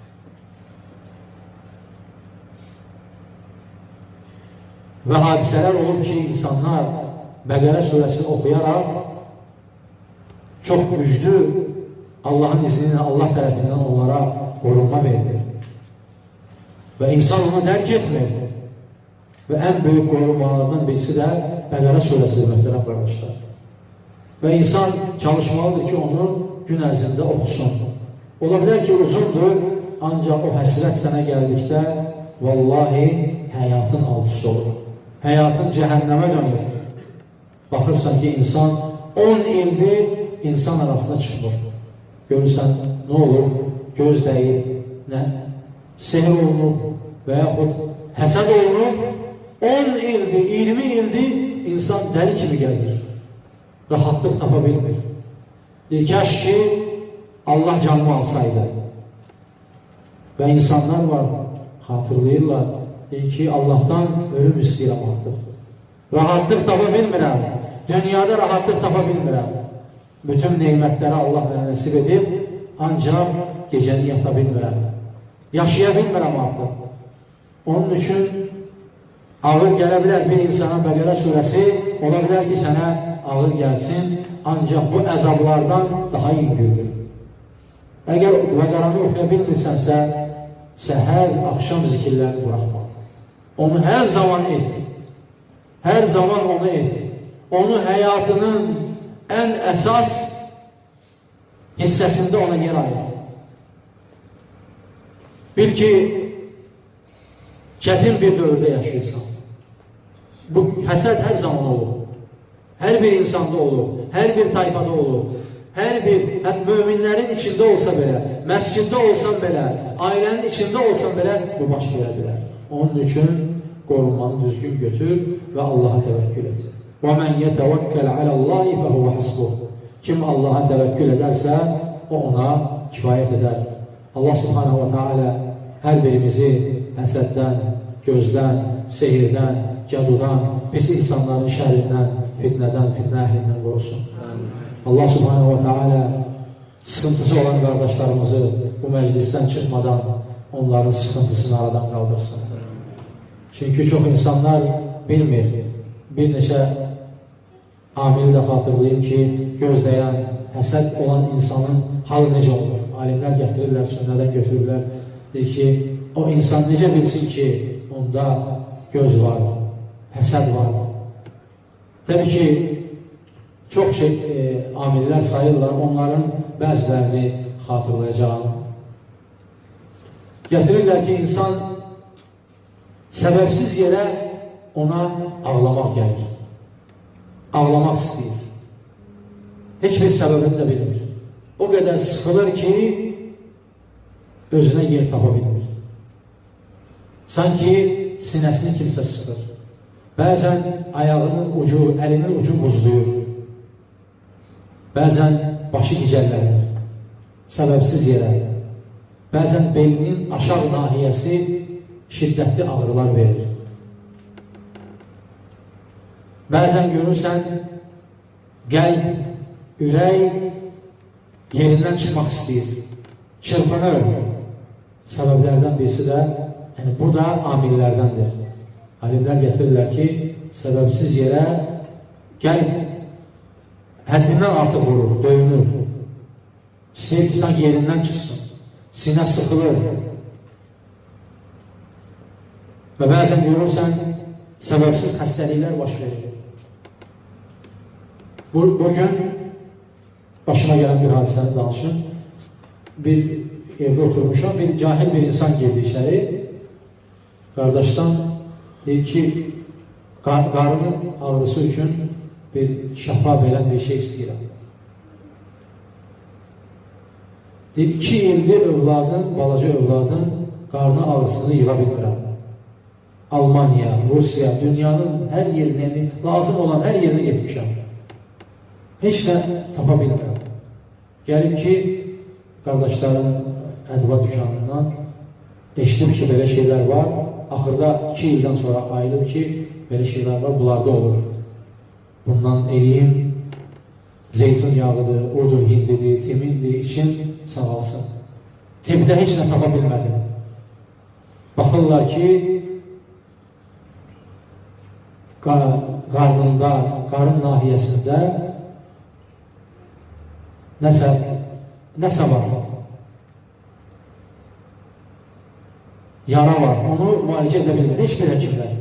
[SPEAKER 1] Və hadisələr olur ki, insanlar Bəqərə surəsini oxuyaraq çox güclü Allahın izni ilə, Allah tərəfindən onlara qorunma verdir. Və insan onu dərk etmir. Və ən böyük qorunmalardan birisi də Bəqərə surəsidir, möhtərəm qardaşlar. Və insan çalışmalıdır ki, onu gün ərzində oxusun. Ola bilər ki, uzundur, ancaq o həsrət sənə gəldikdə vallahi həyatın alt-üst olur. Həyatın cəhənnəmə dönür. Baxırsan ki, insan on ildir insan arasına çıxmır. Görürsən, nə olur? Göz dəyir, nə? Sehr olunur və yaxud həsəd olunur. on ildir, iyirmi ildir insan dəli kimi gəzir. Rahatlıq tapa bilmir. Bir kəş ki, Allah canını alsaydı. Və insanlar var, xatırlayırlar. Deyir ki, Allahdan ölüm istəyirəm artıq. Rahatlıq tapa bilmirəm. Dünyada rahatlıq tapa bilmirəm. Bütün neymətləri Allah mənə nəsib edib, ancaq gecəni yata bilmirəm. Yaşaya bilmirəm artıq. Onun üçün ağır gələ bilər bir insana Bəqərə surəsi, ola bilər ki, sənə ağır gəlsin, ancaq bu əzablardan daha yüngüldür. Əgər Bəqərəni oxuya bilmirsənsə, səhər, axşam zikirlərini buraxma. Onu hər zaman et. Hər zaman onu et. Onu həyatının ən əsas hissəsində ona yer ayır. Bil ki, çətin bir dövrdə yaşayırsan. Bu həsəd hər zaman olur. Hər bir insanda olur, hər bir tayfada olur. Hər bir, hət möminlərin içində olsa belə, məsciddə olsan belə, ailənin içində olsan belə, bu baş verə bilər. Onun üçün qorunmanı düzgün götür və Allaha təvəkkül et. وَمَنْ يَتَوَكَّلْ عَلَى اللّٰهِ فَهُوَ حَسْبُهُ. Kim Allaha təvəkkül edərsə, o ona kifayət edər. Allah subhanahu wa ta'ala hər birimizi həsəddən, gözdən, sehirdən, cadudan, pis insanların şərrindən, fitnədən, fitnə əhlindən qorusun. Allah subhanahu wa ta'ala sıxıntısı olan qardaşlarımızı bu məclisdən çıxmadan onların sıxıntısını aradan qaldırsın. Çünki çox insanlar bilmir. Bir neçə amili də xatırlayın ki, gözləyən, həsəd olan insanın halı necə olur? Alimlər gətirirlər, sünnədən götürürlər. Deyir ki, o insan necə bilsin ki, onda göz var, həsəd var. Təbii ki, çox şey, e, amillər sayırlar, onların bəzilərini xatırlayacağım. Gətirirlər ki, insan səbəbsiz yerə ona ağlamaq gəlir. Ağlamaq istəyir. Heç bir səbəbini də bilmir. O qədər sıxılır ki, özünə yer tapa bilmir. Sanki sinəsini kimsə sıxır. Bəzən ayağının ucu, əlinin ucu buzluyur. Bəzən başı gicəllənir. Səbəbsiz yerə. Bəzən belinin aşağı nahiyəsi şiddətli ağrılar verir. Bəzən görürsən, qəlb, ürək yerindən çıxmaq istəyir. Çırpınır. Səbəblərdən birisi də, yəni bu da amillərdəndir. Alimlər gətirirlər ki, səbəbsiz yerə qəlb həddindən artıq vurur, döyünür. İstəyir ki, sanki yerindən çıxsın. Sinə sıxılır. Və bəzən görürsən, səbəbsiz xəstəliklər baş verir. Bu, bugün başıma gələn bir hadisəni danışım. Bir evdə oturmuşam, bir cahil bir insan girdi içəri. Qardaşdan deyir ki, qarının ağrısı üçün bir şəfa verən bir şey istəyirəm. Deyir, iki ildir övladın, balaca övladın qarnı ağrısını yığa bilmirəm. Almanya, Rusiya, dünyanın hər yerinə, lazım olan hər yerinə getmişəm. Heç nə tapa bilmirəm. Gəlib ki, qardaşların ədva dükanından eşitdim ki, belə şeylər var. Axırda iki ildən sonra ayılıb ki, belə şeylər var, bunlarda olur. Bundan eləyim, zeytun yağıdır, odur, hindidir, timindir, için sağalsın. Tibdə heç nə tapa bilmədim. Baxırlar ki, qarnında, qarın nahiyəsində nəsə, nəsə var. Yara var. Onu müalicə edə bilmir. Heç bir həkimlər.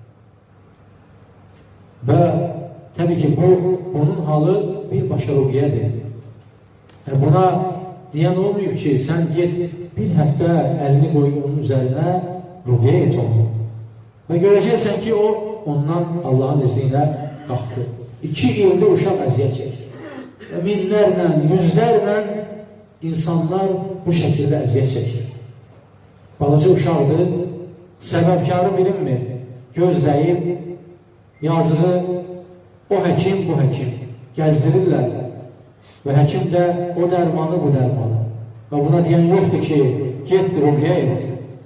[SPEAKER 1] Və təbii ki, bu, bunun halı birbaşa ruqiyyədir. Yəni, buna deyən olmayıb ki, sən get bir həftə əlini qoy onun üzərinə ruqiyyə et onu. Və görəcəksən ki, o ondan Allahın izniyle qalxdı. İki ildə uşaq əziyyət çəkir. Minlərlə, yüzlərlə insanlar bu şəkildə əziyyət çəkir. Balaca uşaqdır, səbəbkarı bilinmir, gözləyib, yazığı o həkim, bu həkim gəzdirirlər və həkim də o dərmanı, bu dərmanı. Və buna deyən yoxdur ki, get ruqiyyə et.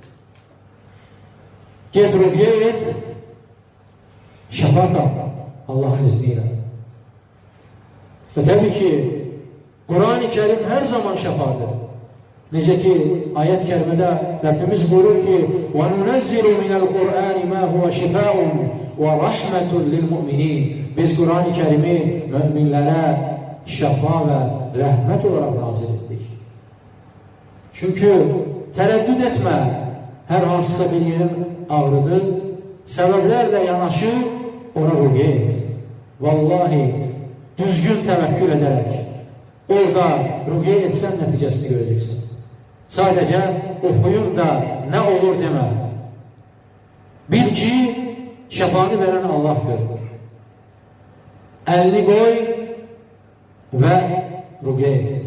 [SPEAKER 1] Get ruqiyyə et, şəfa tap Allahın izniyle. Və təbii ki, Quran-ı Kerim hər zaman şəfadır. Necə ki, ayət kərimədə Rəbbimiz buyurur ki, وَنُنَزِّلُ مِنَ الْقُرْآنِ مَا هُوَ شِفَاءٌ وَرَحْمَةٌ لِلْمُؤْمِنِينَ Biz Quran-ı Kərimi müminlərə şəfa və rəhmət olaraq nazil etdik. Çünki tərəddüd etmə, hər hansısa bir yerin ağrıdır, səbəblərlə yanaşı ona rüqyə et. Vallahi, düzgün təvəkkül edərək, orada rüqyə etsən nəticəsini görəcəksən. Sadəcə oxuyun da nə olur demə. Bil ki, şəfanı verən Allahdır. Əlini qoy və rüqyə et.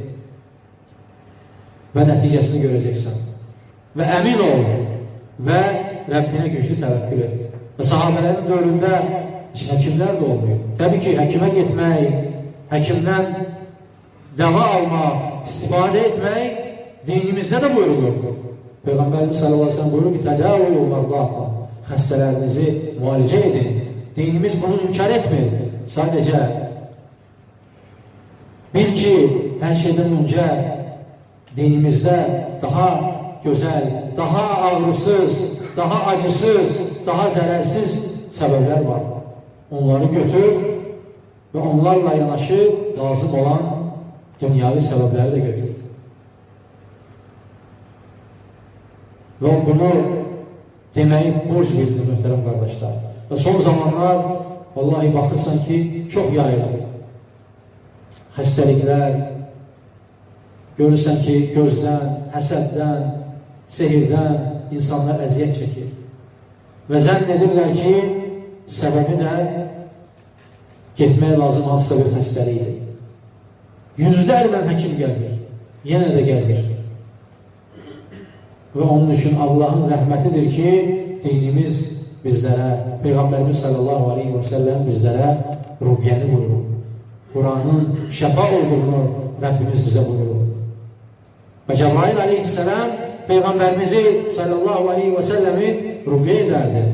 [SPEAKER 1] Və nəticəsini görəcəksən. Və əmin ol və Rəbbinə güclü təvəkkül et. Və sahabələrin dövründə həkimlər də olmuyor. Təbii ki, həkimə getmək, həkimdən dəva almaq, istifadə etmək dinimizdə də buyurulur. Peyğəmbərimiz sallallahu əleyhi və səlləm buyurur ki, tədavvü mərdaqa, xəstələrinizi müalicə edin. Dinimiz bunu inkar etmir. Sadəcə bil ki, hər şeydən öncə dinimizdə daha gözəl, daha ağrısız, daha acısız, daha zərərsiz səbəblər var. Onları götür və onlarla yanaşı lazım olan dünyavi səbəbləri də götür. Və bunu deməyi borc bildir, möhtərəm qardaşlar. Və son zamanlar, vallahi baxırsan ki, çox yayılır. Xəstəliklər, görürsən ki, gözdən, həsəddən, sehirdən insanlar əziyyət çəkir. Və zənn edirlər ki, səbəbi də getmək lazım hansısa bir xəstəlikdir. Yüzlərlə həkim gəzir, yenə də gəzir. Və onun üçün Allahın rəhmətidir ki, dinimiz bizlərə, Peyğəmbərimiz sallallahu aleyhi və səlləm bizlərə rüqyəni buyurur. Quranın şəfa olduğunu Rəbbimiz bizə buyurur. Və Cəbrail aleyhisselam Peyğəmbərimizi sallallahu aleyhi və səlləmi rüqyə edərdi.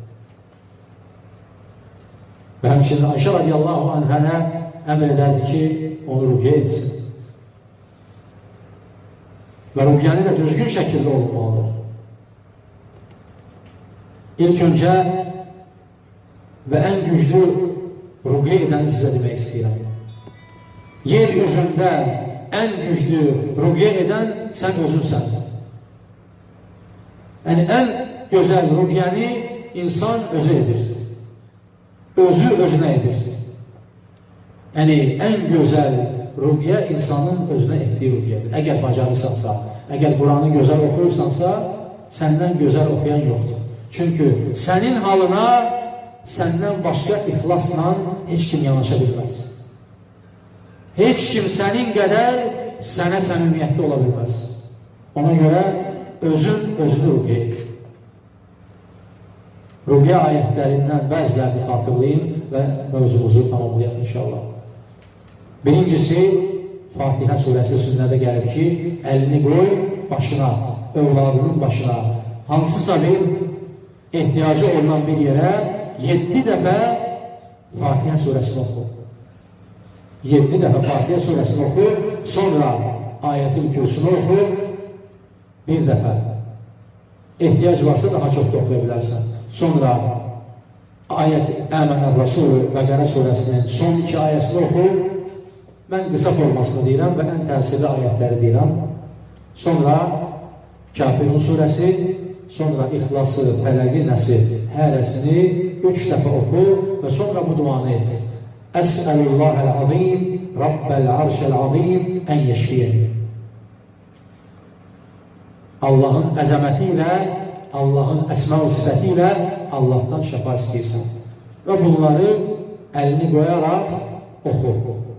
[SPEAKER 1] Və həmçinin Ayşə radiyallahu anhənə əmr edərdi ki, onu rüqyə etsin. Və rüqyəni də düzgün şəkildə olmalıdır. İlk öncə və ən güclü rüqyə edəni sizə demək istəyirəm. Yer üzündə ən güclü rüqyə edən sən özünsən. Yəni, ən gözəl rüqyəni insan özü edir. Özü özünə edir. Yəni, ən gözəl rüqyə insanın özünə etdiyi rüqyədir. Əgər bacarırsansa, əgər Quranı gözəl oxuyursansa, səndən gözəl oxuyan yoxdur. Çünki sənin halına səndən başqa ixlasla heç kim yanaşa bilməz. Heç kim sənin qədər sənə səmimiyyətli ola bilməz. Ona görə özün özünü rüqyə edir. Rüqyə ayətlərindən bəzilərini xatırlayın və mövzumuzu tamamlayaq inşallah. Birincisi, Fatihə surəsi sünnədə gəlir ki, əlini qoy başına, övladının başına, hansısa bir ehtiyacı olunan bir yerə yeddi dəfə Fatihə surəsini oxu. Yeddi dəfə Fatihə surəsini oxu, sonra ayətin kürsünü oxu, bir dəfə. Ehtiyac varsa daha çox da oxuya bilərsən. Sonra ayət Əmənər Rasulü Bəqərə surəsinin son iki ayəsini oxu. Mən qısa formasını deyirəm və ən təsirli ayətləri deyirəm. Sonra Kafirun surəsi, sonra İxlası, Fələqi, Nəsi hərəsini üç dəfə oxu və sonra bu duanı et. Əsəlullahəl-azim, Rabbəl-arşəl-azim, ən yeşfiyyən. Allahın əzəməti ilə, Allahın əsmə-u sifəti ilə Allahdan şəfa istəyirsən. Və bunları əlini qoyaraq oxu.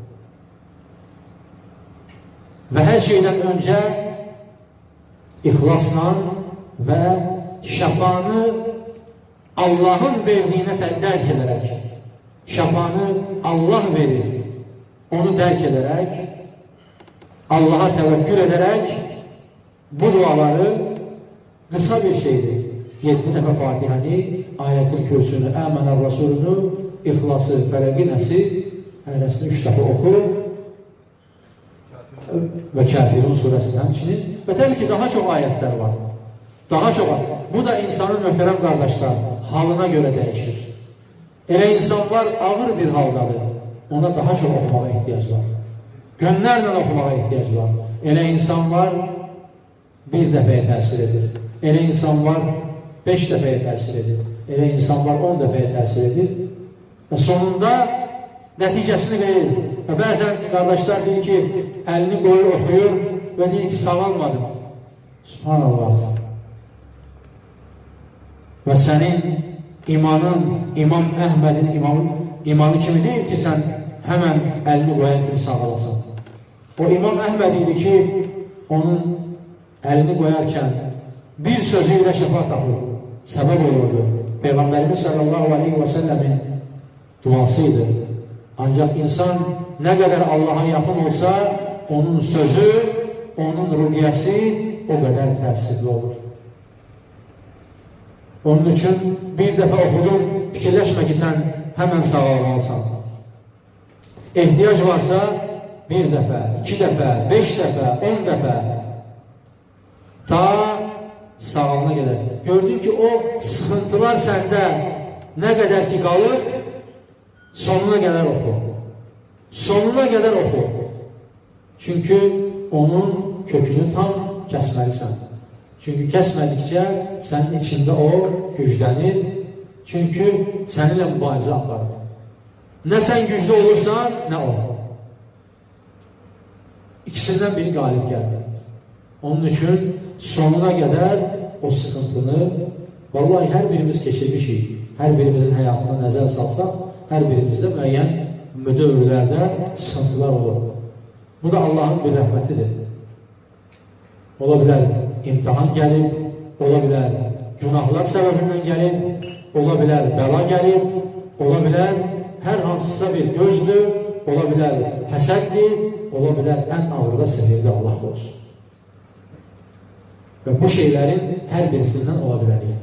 [SPEAKER 1] Və hər şeydən öncə ixlasla və şəfanı Allahın verdiyinə dərk edərək, şəfanı Allah verir, onu dərk edərək, Allaha təvəkkül edərək, bu duaları qısa bir şeydir. Yeddi dəfə Fatihəni, ayətin kürsünü, Əmənər Rasulunu, İxlası, Fələqi, Nəsi hərəsini üç dəfə oxu və Kafirun surəsini həmçinin Və təbii ki, daha çox ayətlər var. Daha çox. Bu da insanın möhtərəm qardaşlar halına görə dəyişir. Elə insan var, ağır bir haldadır. Ona daha çox oxumağa ehtiyac var. Günlərlə oxumağa ehtiyac var. Elə insan var, bir dəfəyə təsir edir. Elə insan var, beş dəfəyə təsir edir. Elə insan var, on dəfəyə təsir edir. Və sonunda nəticəsini verir. Və bəzən qardaşlar deyir ki, əlini qoyur, oxuyur və deyir ki, sağalmadım. Subhanallah. Və sənin imanın, İmam Əhmədin imanı, imanı kimi deyil ki, sən həmən əlini qoyan kimi sağalasan. O İmam Əhməd idi ki, onun əlini qoyarkən bir sözü ilə şəfa tapırdı, səbəb olurdu. Peyğəmbərimiz sallallahu aleyhi və səlləmin duası idi. Ancaq insan nə qədər Allaha yaxın olsa, onun sözü, onun rüqyəsi o qədər təsirli olur. Onun üçün bir dəfə oxudun, fikirləşmə ki, sən həmən sağalmalısan. Ehtiyac varsa bir dəfə, iki dəfə, beş dəfə, on dəfə ta sağalına qədər. Gördün ki, o sıxıntılar səndə nə qədər ki qalır, sonuna qədər oxu. Sonuna qədər oxu. Çünki onun kökünü tam kəsməlisən. Çünki kəsmədikcə sənin içində o güclənir. Çünki səninlə mübarizə aparır. Nə sən güclü olursan, nə o. İkisindən biri qalib gəlməkdir. Onun üçün sonuna qədər o sıxıntını, vallahi hər birimiz keçirmişik, hər birimizin həyatına nəzər salsaq, hər birimizdə müəyyən dövrlərdə sıxıntılar olur. Bu da Allahın bir rəhmətidir. Ola bilər imtihan gəlib, ola bilər günahlar səbəbindən gəlib, ola bilər bəla gəlib, ola bilər hər hansısa bir gözdür, ola bilər həsəddir, ola bilər ən ağırda sehirli Allah olsun. Və bu şeylərin hər birisindən ola bilərik.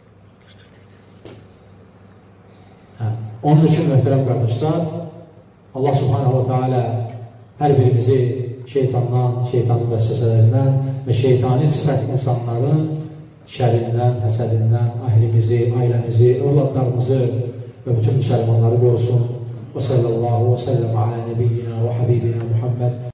[SPEAKER 1] Hə. Onun üçün möhtərəm qardaşlar, Allah subhanahu wa ta'ala hər birimizi şeytandan, şeytanın vəsvəsələrindən və şeytani sifət insanların şərindən, həsədindən əhlimizi, ailəmizi, övladlarımızı və bütün müsəlmanları qorusun. Və sallallahu və səlləm alə nəbiyyina və habibina Muhammed.